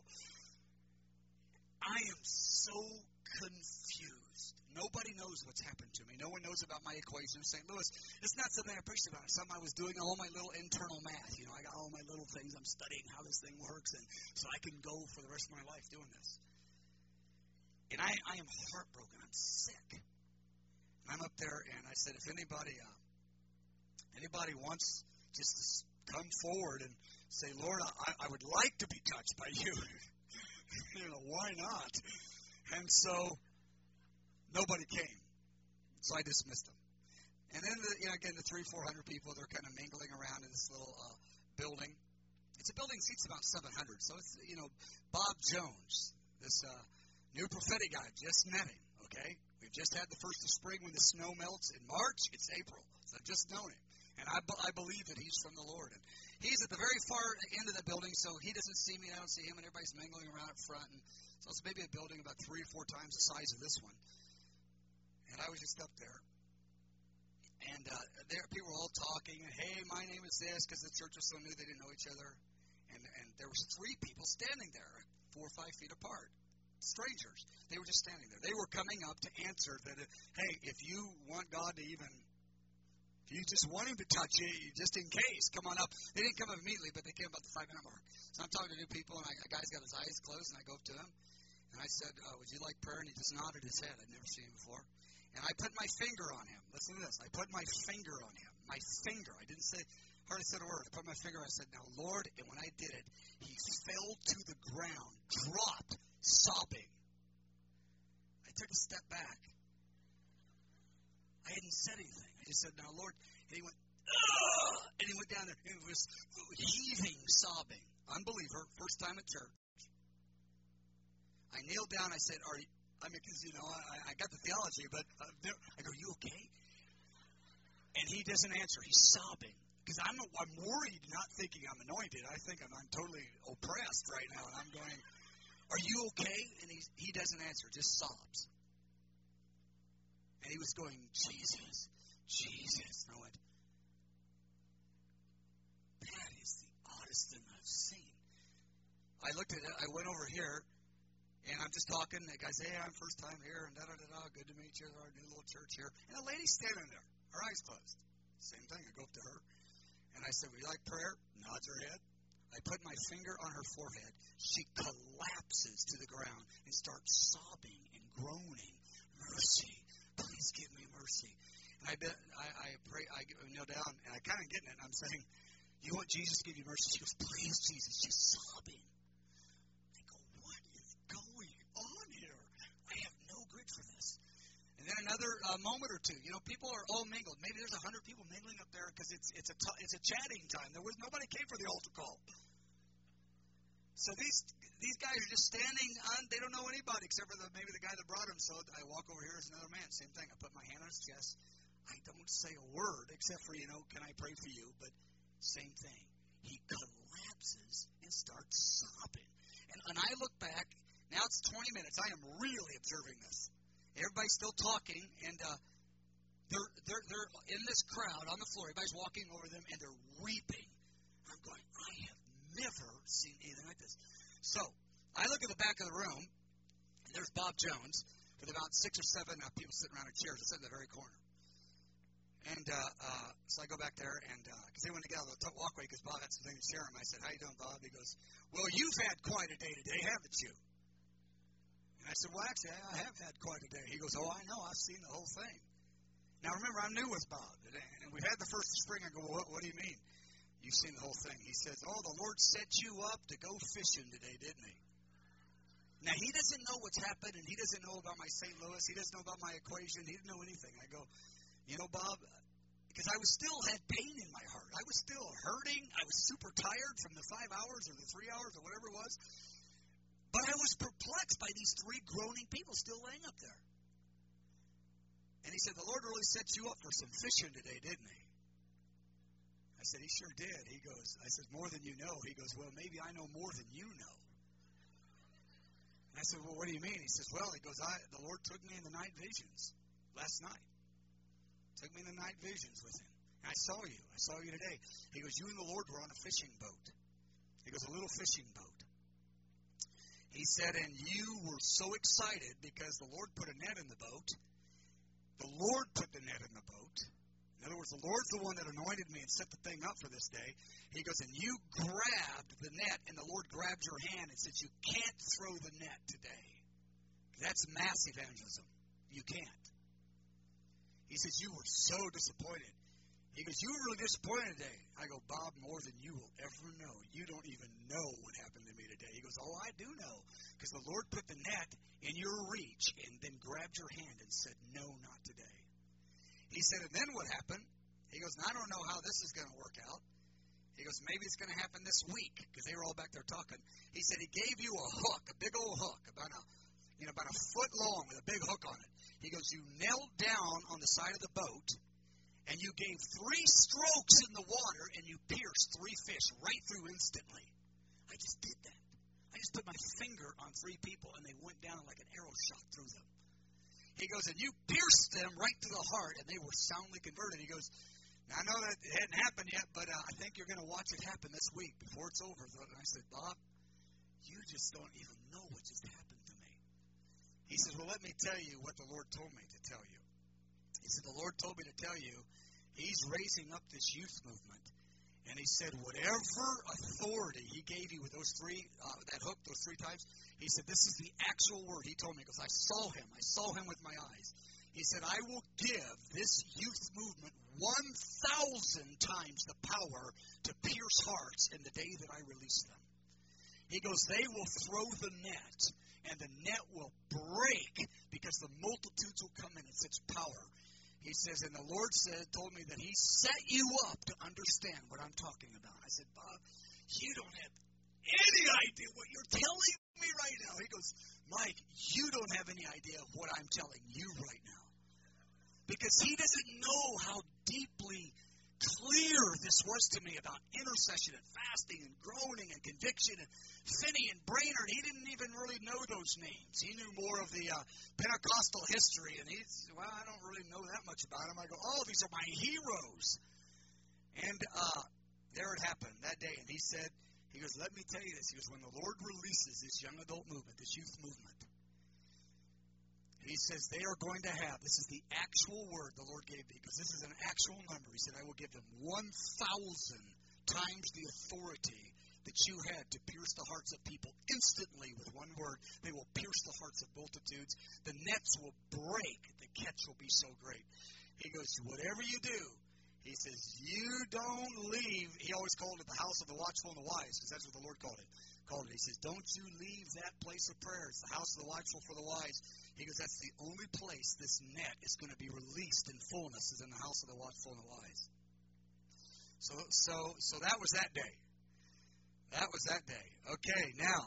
Speaker 1: I am so confused. Nobody knows what's happened to me. No one knows about my equation of Saint Louis. It's not something I preached about. It's something I was doing all my little internal math. You know, I got all my little things. I'm studying how this thing works, and so I can go for the rest of my life doing this. And I, I am heartbroken. I'm sick. And I'm up there, and I said, if anybody, uh, anybody wants just to come forward and say, Lord, I, I would like to be touched by you. You know, why not? And so nobody came. So I dismissed them. And then, the, you know, again, the three, four hundred people, they're kind of mingling around in this little uh, building. It's a building that seats about seven hundred. So it's, you know, Bob Jones, this uh, new prophetic guy, just met him, okay? We've just had the first of spring when the snow melts. In March, it's April. So I've just known him. And I, I believe that he's from the Lord. And he's at the very far end of the building, so he doesn't see me, and I don't see him, and everybody's mingling around up front. And so it's maybe a building about three or four times the size of this one. And I was just up there. And uh, there, people were all talking, and, hey, my name is this, because the church was so new they didn't know each other. And, and there was three people standing there, four or five feet apart. Strangers. They were just standing there. They were coming up to answer that, if, hey, if you want God to even... If you just want him to touch you, just in case, come on up. They didn't come up immediately, but they came about the five-minute mark. So I'm talking to new people, and I, a guy's got his eyes closed, and I go up to him, and I said, uh, would you like prayer? And he just nodded his head. I'd never seen him before. And I put my finger on him. Listen to this. I put my finger on him. My finger. I didn't say, hardly said a word. I put my finger, I said, now, Lord, and when I did it, he fell to the ground, dropped, sobbing. I took a step back. I had hadn't said anything. I just said, now, Lord, and he went, ugh, and he went down there and was heaving, sobbing. Unbeliever, first time at church. I kneeled down. I said, are you, I mean, because, you know, I, I got the theology, but uh, there, I go, you okay? And he doesn't answer. He's sobbing. Because I'm, I'm worried, not thinking I'm anointed. I think I'm, I'm totally oppressed right now. And I'm going, are you okay? And he's, he doesn't answer, just sobs. And he was going, Jesus, Jesus. And I went, that is the oddest thing I've seen. I looked at it. I went over here, and I'm just talking. The guy says, hey, I'm first time here, and da-da-da-da. Good to meet you. Our new little church here. And a lady's standing there, her eyes closed. Same thing. I go up to her. And I said, would you like prayer? Nods her head. I put my finger on her forehead. She collapses to the ground and starts sobbing and groaning. Mercy. Please give me mercy. And I bet, I, I pray, I kneel down, and I kind of getting it. I'm saying, you want Jesus to give you mercy? She goes, please, Jesus. She's sobbing. I go, what is going on here? I have no grit for this. And then another uh, moment or two, you know, people are all mingled. Maybe there's a hundred people mingling up there because it's it's a t- it's a chatting time. There was nobody came for the altar call. So these these guys are just standing on. They don't know anybody except for the, maybe the guy that brought them. So I walk over here as another man. Same thing. I put my hand on his chest. I don't say a word except for, you know, can I pray for you? But same thing. He collapses and starts sobbing. And, and I look back. Now it's twenty minutes. I am really observing this. Everybody's still talking, and uh, they're, they're, they're in this crowd on the floor. Everybody's walking over them, and they're weeping. I'm going, I have never seen anything like this. So I look at the back of the room, and there's Bob Jones with about six or seven uh, people sitting around in chairs. It's in the very corner. And uh, uh, so I go back there, and because uh, they wanted to get out of the walkway because Bob had something to share him. I said, how you doing, Bob? He goes, well, you've had quite a day today, haven't you? I said, well, actually, I have had quite a day. He goes, oh, I know. I've seen the whole thing. Now, remember, I'm new with Bob. And we've had the first spring. I go, well, what, what do you mean? You've seen the whole thing. He says, oh, the Lord set you up to go fishing today, didn't he? Now, he doesn't know what's happened, and he doesn't know about my Saint Louis. He doesn't know about my equation. He didn't know anything. I go, you know, Bob, because I was still had pain in my heart. I was still hurting. I was super tired from the five hours or the three hours or whatever it was. But I was perplexed by these three groaning people still laying up there. And he said, the Lord really set you up for some fishing today, didn't he? I said, he sure did. He goes, I said, more than you know. He goes, well, maybe I know more than you know. And I said, well, what do you mean? He says, well, he goes, I, the Lord took me in the night visions last night. Took me in the night visions with him. And I saw you. I saw you today. He goes, you and the Lord were on a fishing boat. He goes, a little fishing boat. He said, and you were so excited because the Lord put a net in the boat. The Lord put the net in the boat. In other words, the Lord's the one that anointed me and set the thing up for this day. He goes, and you grabbed the net, and the Lord grabbed your hand and said, you can't throw the net today. That's mass evangelism. You can't. He says, you were so disappointed. He goes, you were really disappointed today. I go, Bob, more than you will ever know. You don't even know what happened to me today. He goes, oh, I do know. Because the Lord put the net in your reach and then grabbed your hand and said, no, not today. He said, and then what happened? He goes, I don't know how this is going to work out. He goes, maybe it's going to happen this week. Because they were all back there talking. He said, he gave you a hook, a big old hook, about a, you know, about a foot long with a big hook on it. He goes, you knelt down on the side of the boat, and you gave three strokes in the water, and you pierced three fish right through instantly. I just did that. I just put my finger on three people, and they went down like an arrow shot through them. He goes, and you pierced them right to the heart, and they were soundly converted. He goes, now I know that it hadn't happened yet, but uh, I think you're going to watch it happen this week before it's over. And I said, Bob, you just don't even know what just happened to me. He said, well, let me tell you what the Lord told me to tell you. He said, the Lord told me to tell you he's raising up this youth movement. And he said, whatever authority he gave you with those three, uh, that hook, those three times, he said, this is the actual word. He told me, because I saw him. I saw him with my eyes. He said, I will give this youth movement one thousand times the power to pierce hearts in the day that I release them. He goes, they will throw the net, and the net will break because the multitudes will come in in such power. He says, and the Lord said, told me that He set you up to understand what I'm talking about. I said, Bob, you don't have any idea what you're telling me right now. He goes, Mike, you don't have any idea of what I'm telling you right now. Because he doesn't know how deeply clear this was to me about intercession and fasting and groaning and conviction and Finney and Brainerd. He didn't even really know those names. He knew more of the uh, Pentecostal history, and he's, well, I don't really know that much about him. I go, oh, these are my heroes. And uh, there it happened that day, and he said, he goes, let me tell you this. He goes, when the Lord releases this young adult movement, this youth movement, He says they are going to have, this is the actual word the Lord gave me, because this is an actual number. He said, I will give them one thousand times the authority that you had to pierce the hearts of people instantly with one word. They will pierce the hearts of multitudes. The nets will break. The catch will be so great. He goes, whatever you do, he says, you don't leave. He always called it the house of the watchful and the wise, because that's what the Lord called it. Called it. He says, don't you leave that place of prayer. It's the house of the watchful for the wise. He goes, that's the only place this net is going to be released in fullness, is in the house of the watchful and the wise. So, so, so that was that day. That was that day. Okay, now,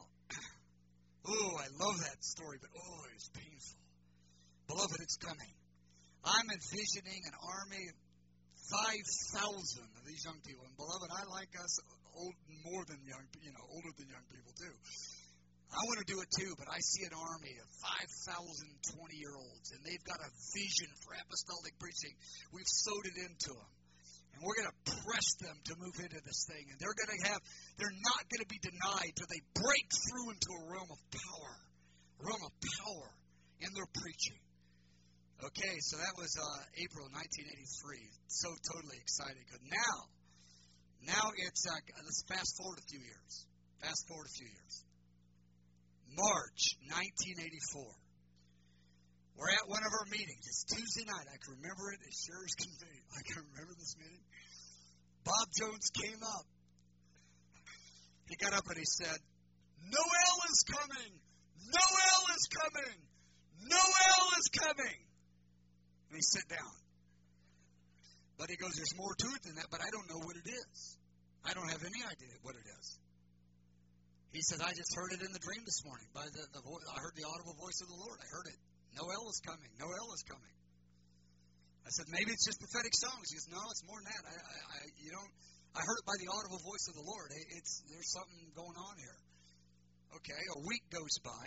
Speaker 1: oh, I love that story, but oh, it's painful. Beloved, it's coming. I'm envisioning an army of five thousand of these young people. And beloved, I like us old, more than young, you know, older than young people too. I want to do it too, but I see an army of five thousand twenty-year-olds, and they've got a vision for apostolic preaching. We've sowed it into them. And we're going to press them to move into this thing. And they're going to have, they're not going to be denied till they break through into a realm of power. A realm of power in their preaching. Okay, so that was uh, April nineteen eighty-three. So totally excited. Good. Now, now it's, uh, let's fast forward a few years. Fast forward a few years. March nineteen eighty-four. We're at one of our meetings. It's Tuesday night. I can remember it as sure as can be. I can remember this meeting. Bob Jones came up. He got up and he said, Noel is coming. Noel is coming. Noel is coming. And he sat down. But he goes, there's more to it than that, but I don't know what it is. I don't have any idea what it is. He said, I just heard it in the dream this morning. By the, the vo- I heard the audible voice of the Lord. I heard it. Noel is coming. Noel is coming. I said, maybe it's just prophetic songs. He goes, no, it's more than that. I, I, I you don't. I heard it by the audible voice of the Lord. It's there's something going on here. Okay, a week goes by.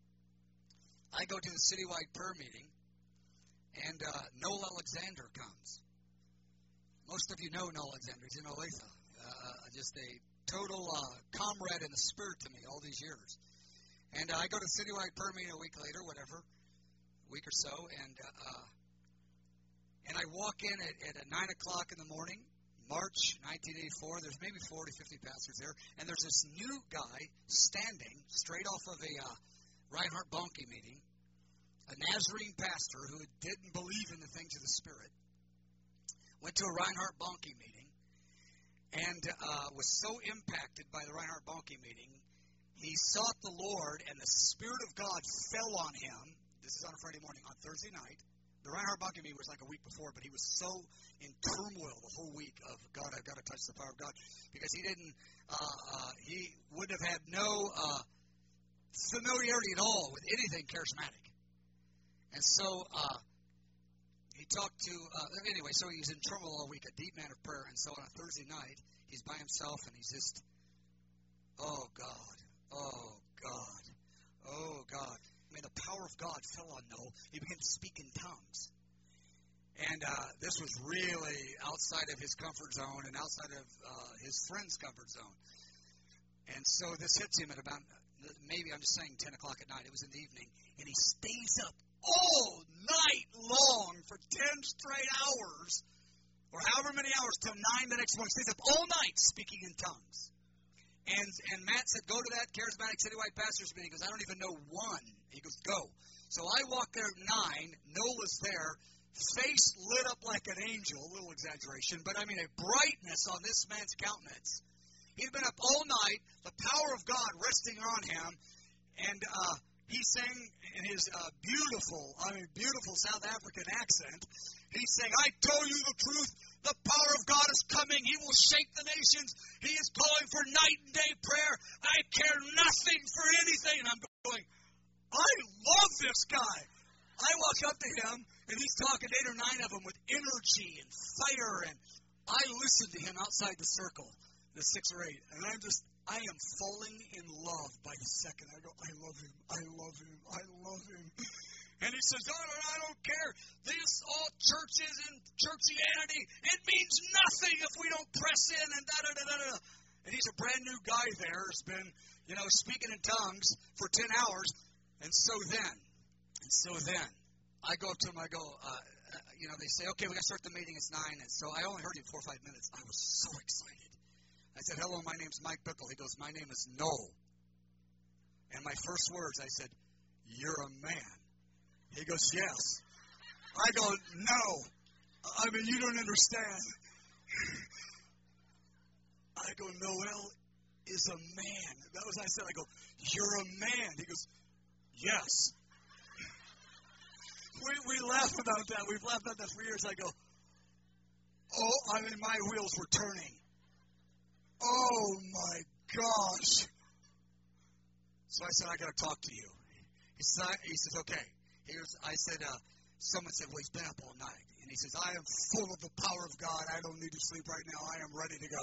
Speaker 1: I go to the citywide prayer meeting, and uh, Noel Alexander comes. Most of you know Noel Alexander. He's in Olathe. Uh, just a total uh, comrade in the spirit to me all these years. And uh, I go to the citywide prayer meeting a week later, whatever. week or so, and uh, and I walk in at, at nine o'clock in the morning, March nineteen eighty-four. There's maybe forty, fifty pastors there, and there's this new guy standing straight off of a uh, Reinhard Bonnke meeting, a Nazarene pastor who didn't believe in the things of the Spirit, went to a Reinhard Bonnke meeting, and uh, was so impacted by the Reinhard Bonnke meeting, he sought the Lord, and the Spirit of God fell on him. This is on a Friday morning. On Thursday night, the Reinhard Bonnke meeting was like a week before, but he was so in turmoil the whole week of, God, I've got to touch the power of God, because he didn't, uh, uh, he would have had no uh, familiarity at all with anything charismatic. And so uh, he talked to, uh, anyway, so he's in turmoil all week, a deep man of prayer. And so on a Thursday night, he's by himself, and he's just, oh, God, oh, God, oh, God. I mean, the power of God fell on Noel. He began to speak in tongues. And uh, this was really outside of his comfort zone and outside of uh, his friend's comfort zone. And so this hits him at about, maybe I'm just saying ten o'clock at night. It was in the evening. And he stays up all night long for ten straight hours, or however many hours, till nine the next morning. Stays up all night speaking in tongues. And and Matt said, go to that charismatic citywide pastors meeting. He goes, I don't even know one. He goes, go. So I walk there at nine. Nola's there. Face lit up like an angel. A little exaggeration. But I mean a brightness on this man's countenance. He'd been up all night. The power of God resting on him. And uh, he sang in his uh, beautiful, I mean, beautiful South African accent. He's saying, I tell you the truth, the power of God is coming. He will shake the nations. He is calling for night and day prayer. I care nothing for anything. And I'm going, I love this guy. I walk up to him, and he's talking eight or nine of them with energy and fire, and I listen to him outside the circle, the six or eight, and I'm just, I am falling in love by the second. I go, I love him, I love him, I love him. And he says, oh, I don't care. This all churches and churchianity, it means nothing if we don't press in and da-da-da-da-da. And he's a brand new guy there, has been, you know, speaking in tongues for ten hours, and so then, And so then, I go up to him, I go, uh, you know, they say, okay, we're going to start the meeting, it's nine. And so I only heard him four or five minutes. I was so excited. I said, hello, my name's Mike Bickle. He goes, my name is Noel. And my first words, I said, you're a man. He goes, yes. I go, no. I mean, you don't understand. I go, Noel is a man. That was what I said. I go, you're a man. He goes, yes. We we laugh about that. We've laughed about that for years. I go, oh, I mean, my wheels were turning. Oh, my gosh. So I said, I got to talk to you. He said, he says, okay. Here's, I said, uh, someone said, well, he's been up all night. And he says, I am full of the power of God. I don't need to sleep right now. I am ready to go.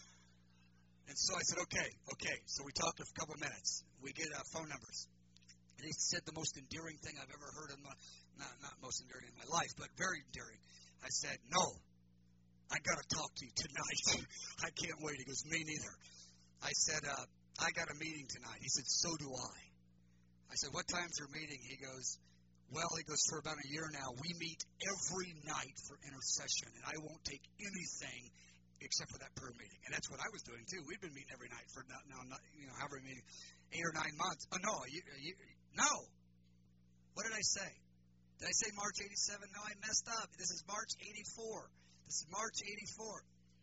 Speaker 1: And so I said, okay, okay. So we talked for a couple of minutes. We get uh, phone numbers. And he said the most endearing thing I've ever heard in my, not, not most endearing in my life, but very endearing. I said, no, I got to talk to you tonight. I can't wait. He goes, me neither. I said, uh, I got a meeting tonight. He said, so do I. I said, what time's your meeting? He goes, well, he goes, for about a year now, we meet every night for intercession, and I won't take anything except for that prayer meeting. And that's what I was doing, too. We've been meeting every night for now, now not, you know, however many, eight or nine months. Oh, no, you, you, no. What did I say? Did I say March eighty-seven? No, I messed up. This is March eighty-four. This is March eighty-four.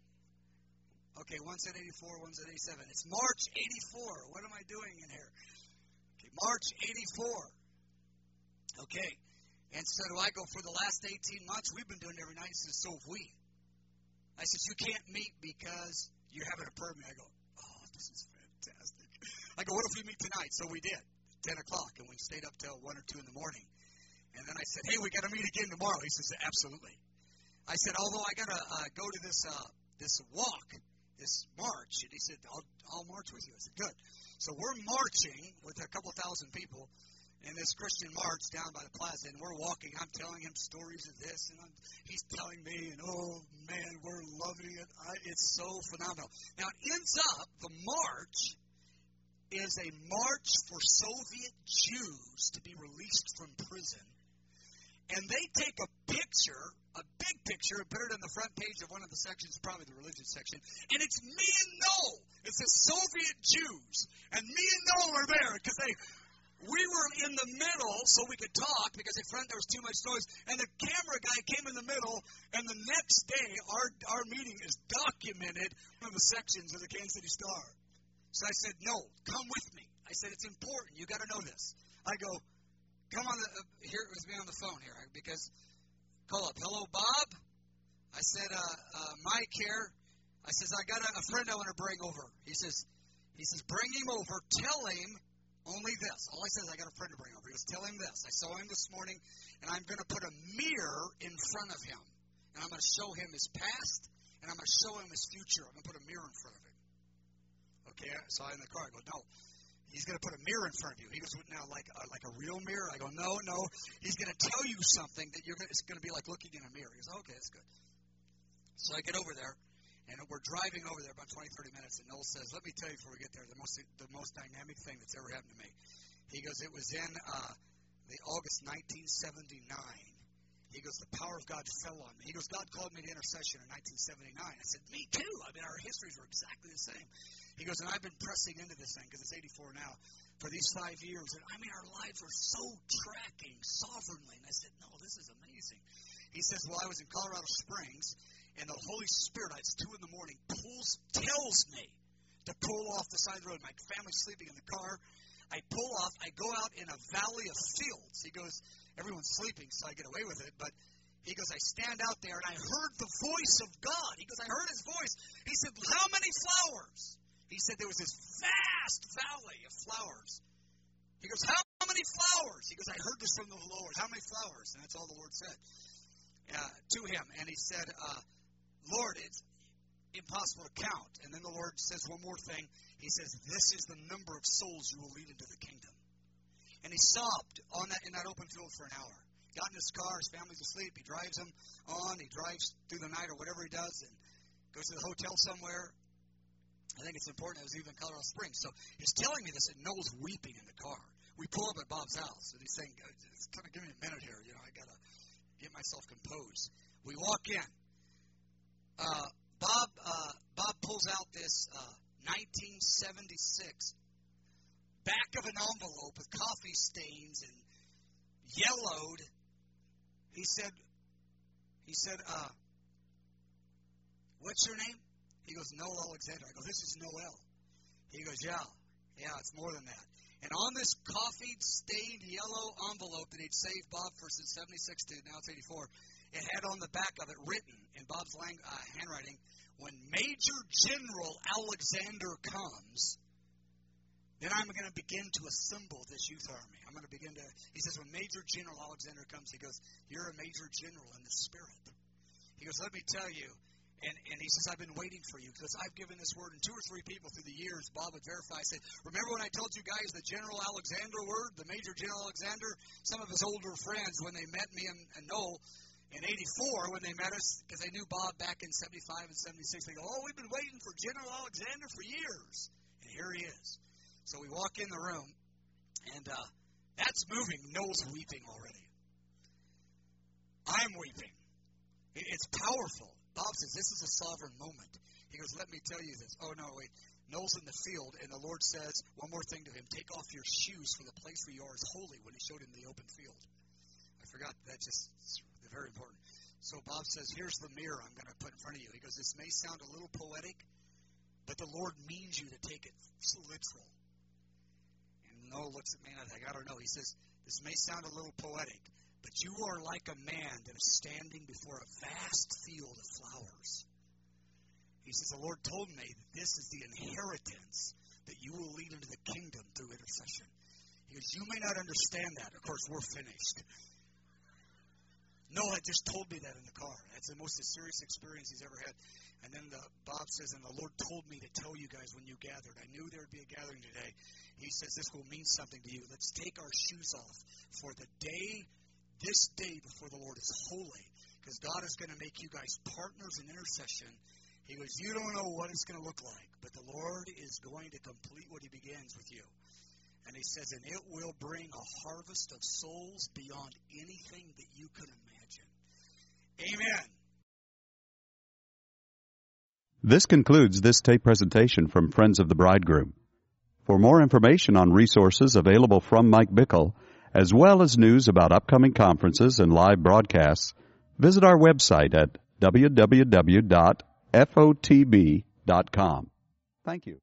Speaker 1: Okay, one said eighty-four, one said eighty-seven. It's March eighty-four. What am I doing in here? Okay, March eighty-four. Okay, and so do I go for the last eighteen months? We've been doing it every night, so so have we. I said, you can't meet because you're having a prayer meeting. I go, oh, this is fantastic. I go, what if we meet tonight? So we did, ten o'clock, and we stayed up till one or two in the morning. And then I said, hey, we got to meet again tomorrow. He says, absolutely. I said, although I got to uh, go to this uh, this walk, this march. And he said, I'll, I'll march with you. I said, good. So we're marching with a couple thousand people in this Christian march down by the plaza, and we're walking. I'm telling him stories of this, and I'm, he's telling me, and oh, man, we're loving it. I, it's so phenomenal. Now, it ends up, the march is a march for Soviet Jews to be released from prison. And they take a picture, a big picture, and put it on the front page of one of the sections, probably the religion section, and it's me and Noel. It says Soviet Jews. And me and Noel are there because they... We were in the middle so we could talk because in front there was too much noise. And the camera guy came in the middle, and the next day our our meeting is documented in one of the sections of the Kansas City Star. So I said, no, come with me. I said, it's important. You got to know this. I go, come on, the, uh, here with me on the phone here because, call up. Hello, Bob. I said, uh, uh, Mike here. I says, I got a, a friend I want to bring over. He says, he says, bring him over. Tell him only this. All I said is I got a friend to bring over. He goes, tell him this. I saw him this morning, and I'm going to put a mirror in front of him. And I'm going to show him his past, and I'm going to show him his future. I'm going to put a mirror in front of him. Okay, so I'm in the car. I go, no, he's going to put a mirror in front of you. He goes, now, like a, like a real mirror? I go, no, no. He's going to tell you something that you're gonna, it's going to be like looking in a mirror. He goes, okay, that's good. So I get over there. And we're driving over there about twenty, thirty minutes, and Noel says, let me tell you before we get there, the most the most dynamic thing that's ever happened to me. He goes, it was in uh, the August nineteen seventy-nine. He goes, the power of God fell on me. He goes, God called me to intercession in nineteen seventy-nine. I said, me too. I mean, our histories were exactly the same. He goes, and I've been pressing into this thing, because it's eighty-four now, for these five years. And I mean, our lives are so tracking sovereignly. And I said, no, this is amazing. He says, well, I was in Colorado Springs, and the Holy Spirit, it's two in the morning, pulls, tells me to pull off the side of the road. My family's sleeping in the car. I pull off. I go out in a valley of fields. He goes, everyone's sleeping, so I get away with it. But he goes, I stand out there, and I heard the voice of God. He goes, I heard his voice. He said, how many flowers? He said there was this vast valley of flowers. He goes, how many flowers? He goes, I heard this from the Lord. How many flowers? And that's all the Lord said uh, to him. And he said, uh, Lord, it's impossible to count. And then the Lord says one more thing. He says, this is the number of souls you will lead into the kingdom. And he sobbed on that in that open field for an hour. Got in his car, his family's asleep. He drives them on. He drives through the night or whatever he does and goes to the hotel somewhere. I think it's important. It was even in Colorado Springs. So he's telling me this, and Noel's weeping in the car. We pull up at Bob's house, and he's saying, "It's kind of give me a minute here. You know, I gotta get myself composed." We walk in. Uh, Bob uh, Bob pulls out this uh, nineteen seventy-six back of an envelope with coffee stains and yellowed. He said, "He said, uh, what's your name?" He goes, Noel Alexander. I go, this is Noel. He goes, yeah, yeah, it's more than that. And on this coffee-stained yellow envelope that he'd saved Bob for since seventy-six to now it's eighty-four, it had on the back of it written in Bob's lang- uh, handwriting, when Major General Alexander comes, then I'm going to begin to assemble this youth army. I'm going to begin to, he says, when Major General Alexander comes, he goes, you're a Major General in the Spirit. He goes, let me tell you, And, and he says, I've been waiting for you because I've given this word, and two or three people through the years, Bob would verify, say, remember when I told you guys the General Alexander word, the Major General Alexander? Some of his older friends, when they met me and, and Noel in eighty-four, when they met us, because they knew Bob back in seventy-five and seventy-six, they go, oh, we've been waiting for General Alexander for years. And here he is. So we walk in the room, and uh, that's moving. Noel's weeping already. I'm weeping. It, it's powerful. Bob says, this is a sovereign moment. He goes, let me tell you this. Oh, no, wait. Noel's in the field, and the Lord says one more thing to him. Take off your shoes, for the place where you are is holy, when he showed him the open field. I forgot. That's just very important. So Bob says, here's the mirror I'm going to put in front of you. He goes, this may sound a little poetic, but the Lord means you to take it literal. And Noel looks at me, and I think, I don't know. He says, this may sound a little poetic, but you are like a man that is standing before a vast field of flowers. He says, the Lord told me that this is the inheritance that you will lead into the kingdom through intercession. He goes, you may not understand that. Of course, we're finished. Noah just told me that in the car. That's the most serious experience he's ever had. And then the, Bob says, and the Lord told me to tell you guys when you gathered. I knew there would be a gathering today. He says, this will mean something to you. Let's take our shoes off for the day. This day before the Lord is holy, because God is going to make you guys partners in intercession. He goes, you don't know what it's going to look like, but the Lord is going to complete what he begins with you. And he says, and it will bring a harvest of souls beyond anything that you could imagine. Amen.
Speaker 2: This concludes this tape presentation from Friends of the Bridegroom. For more information on resources available from Mike Bickle, as well as news about upcoming conferences and live broadcasts, visit our website at w w w dot f o t b dot com. Thank you.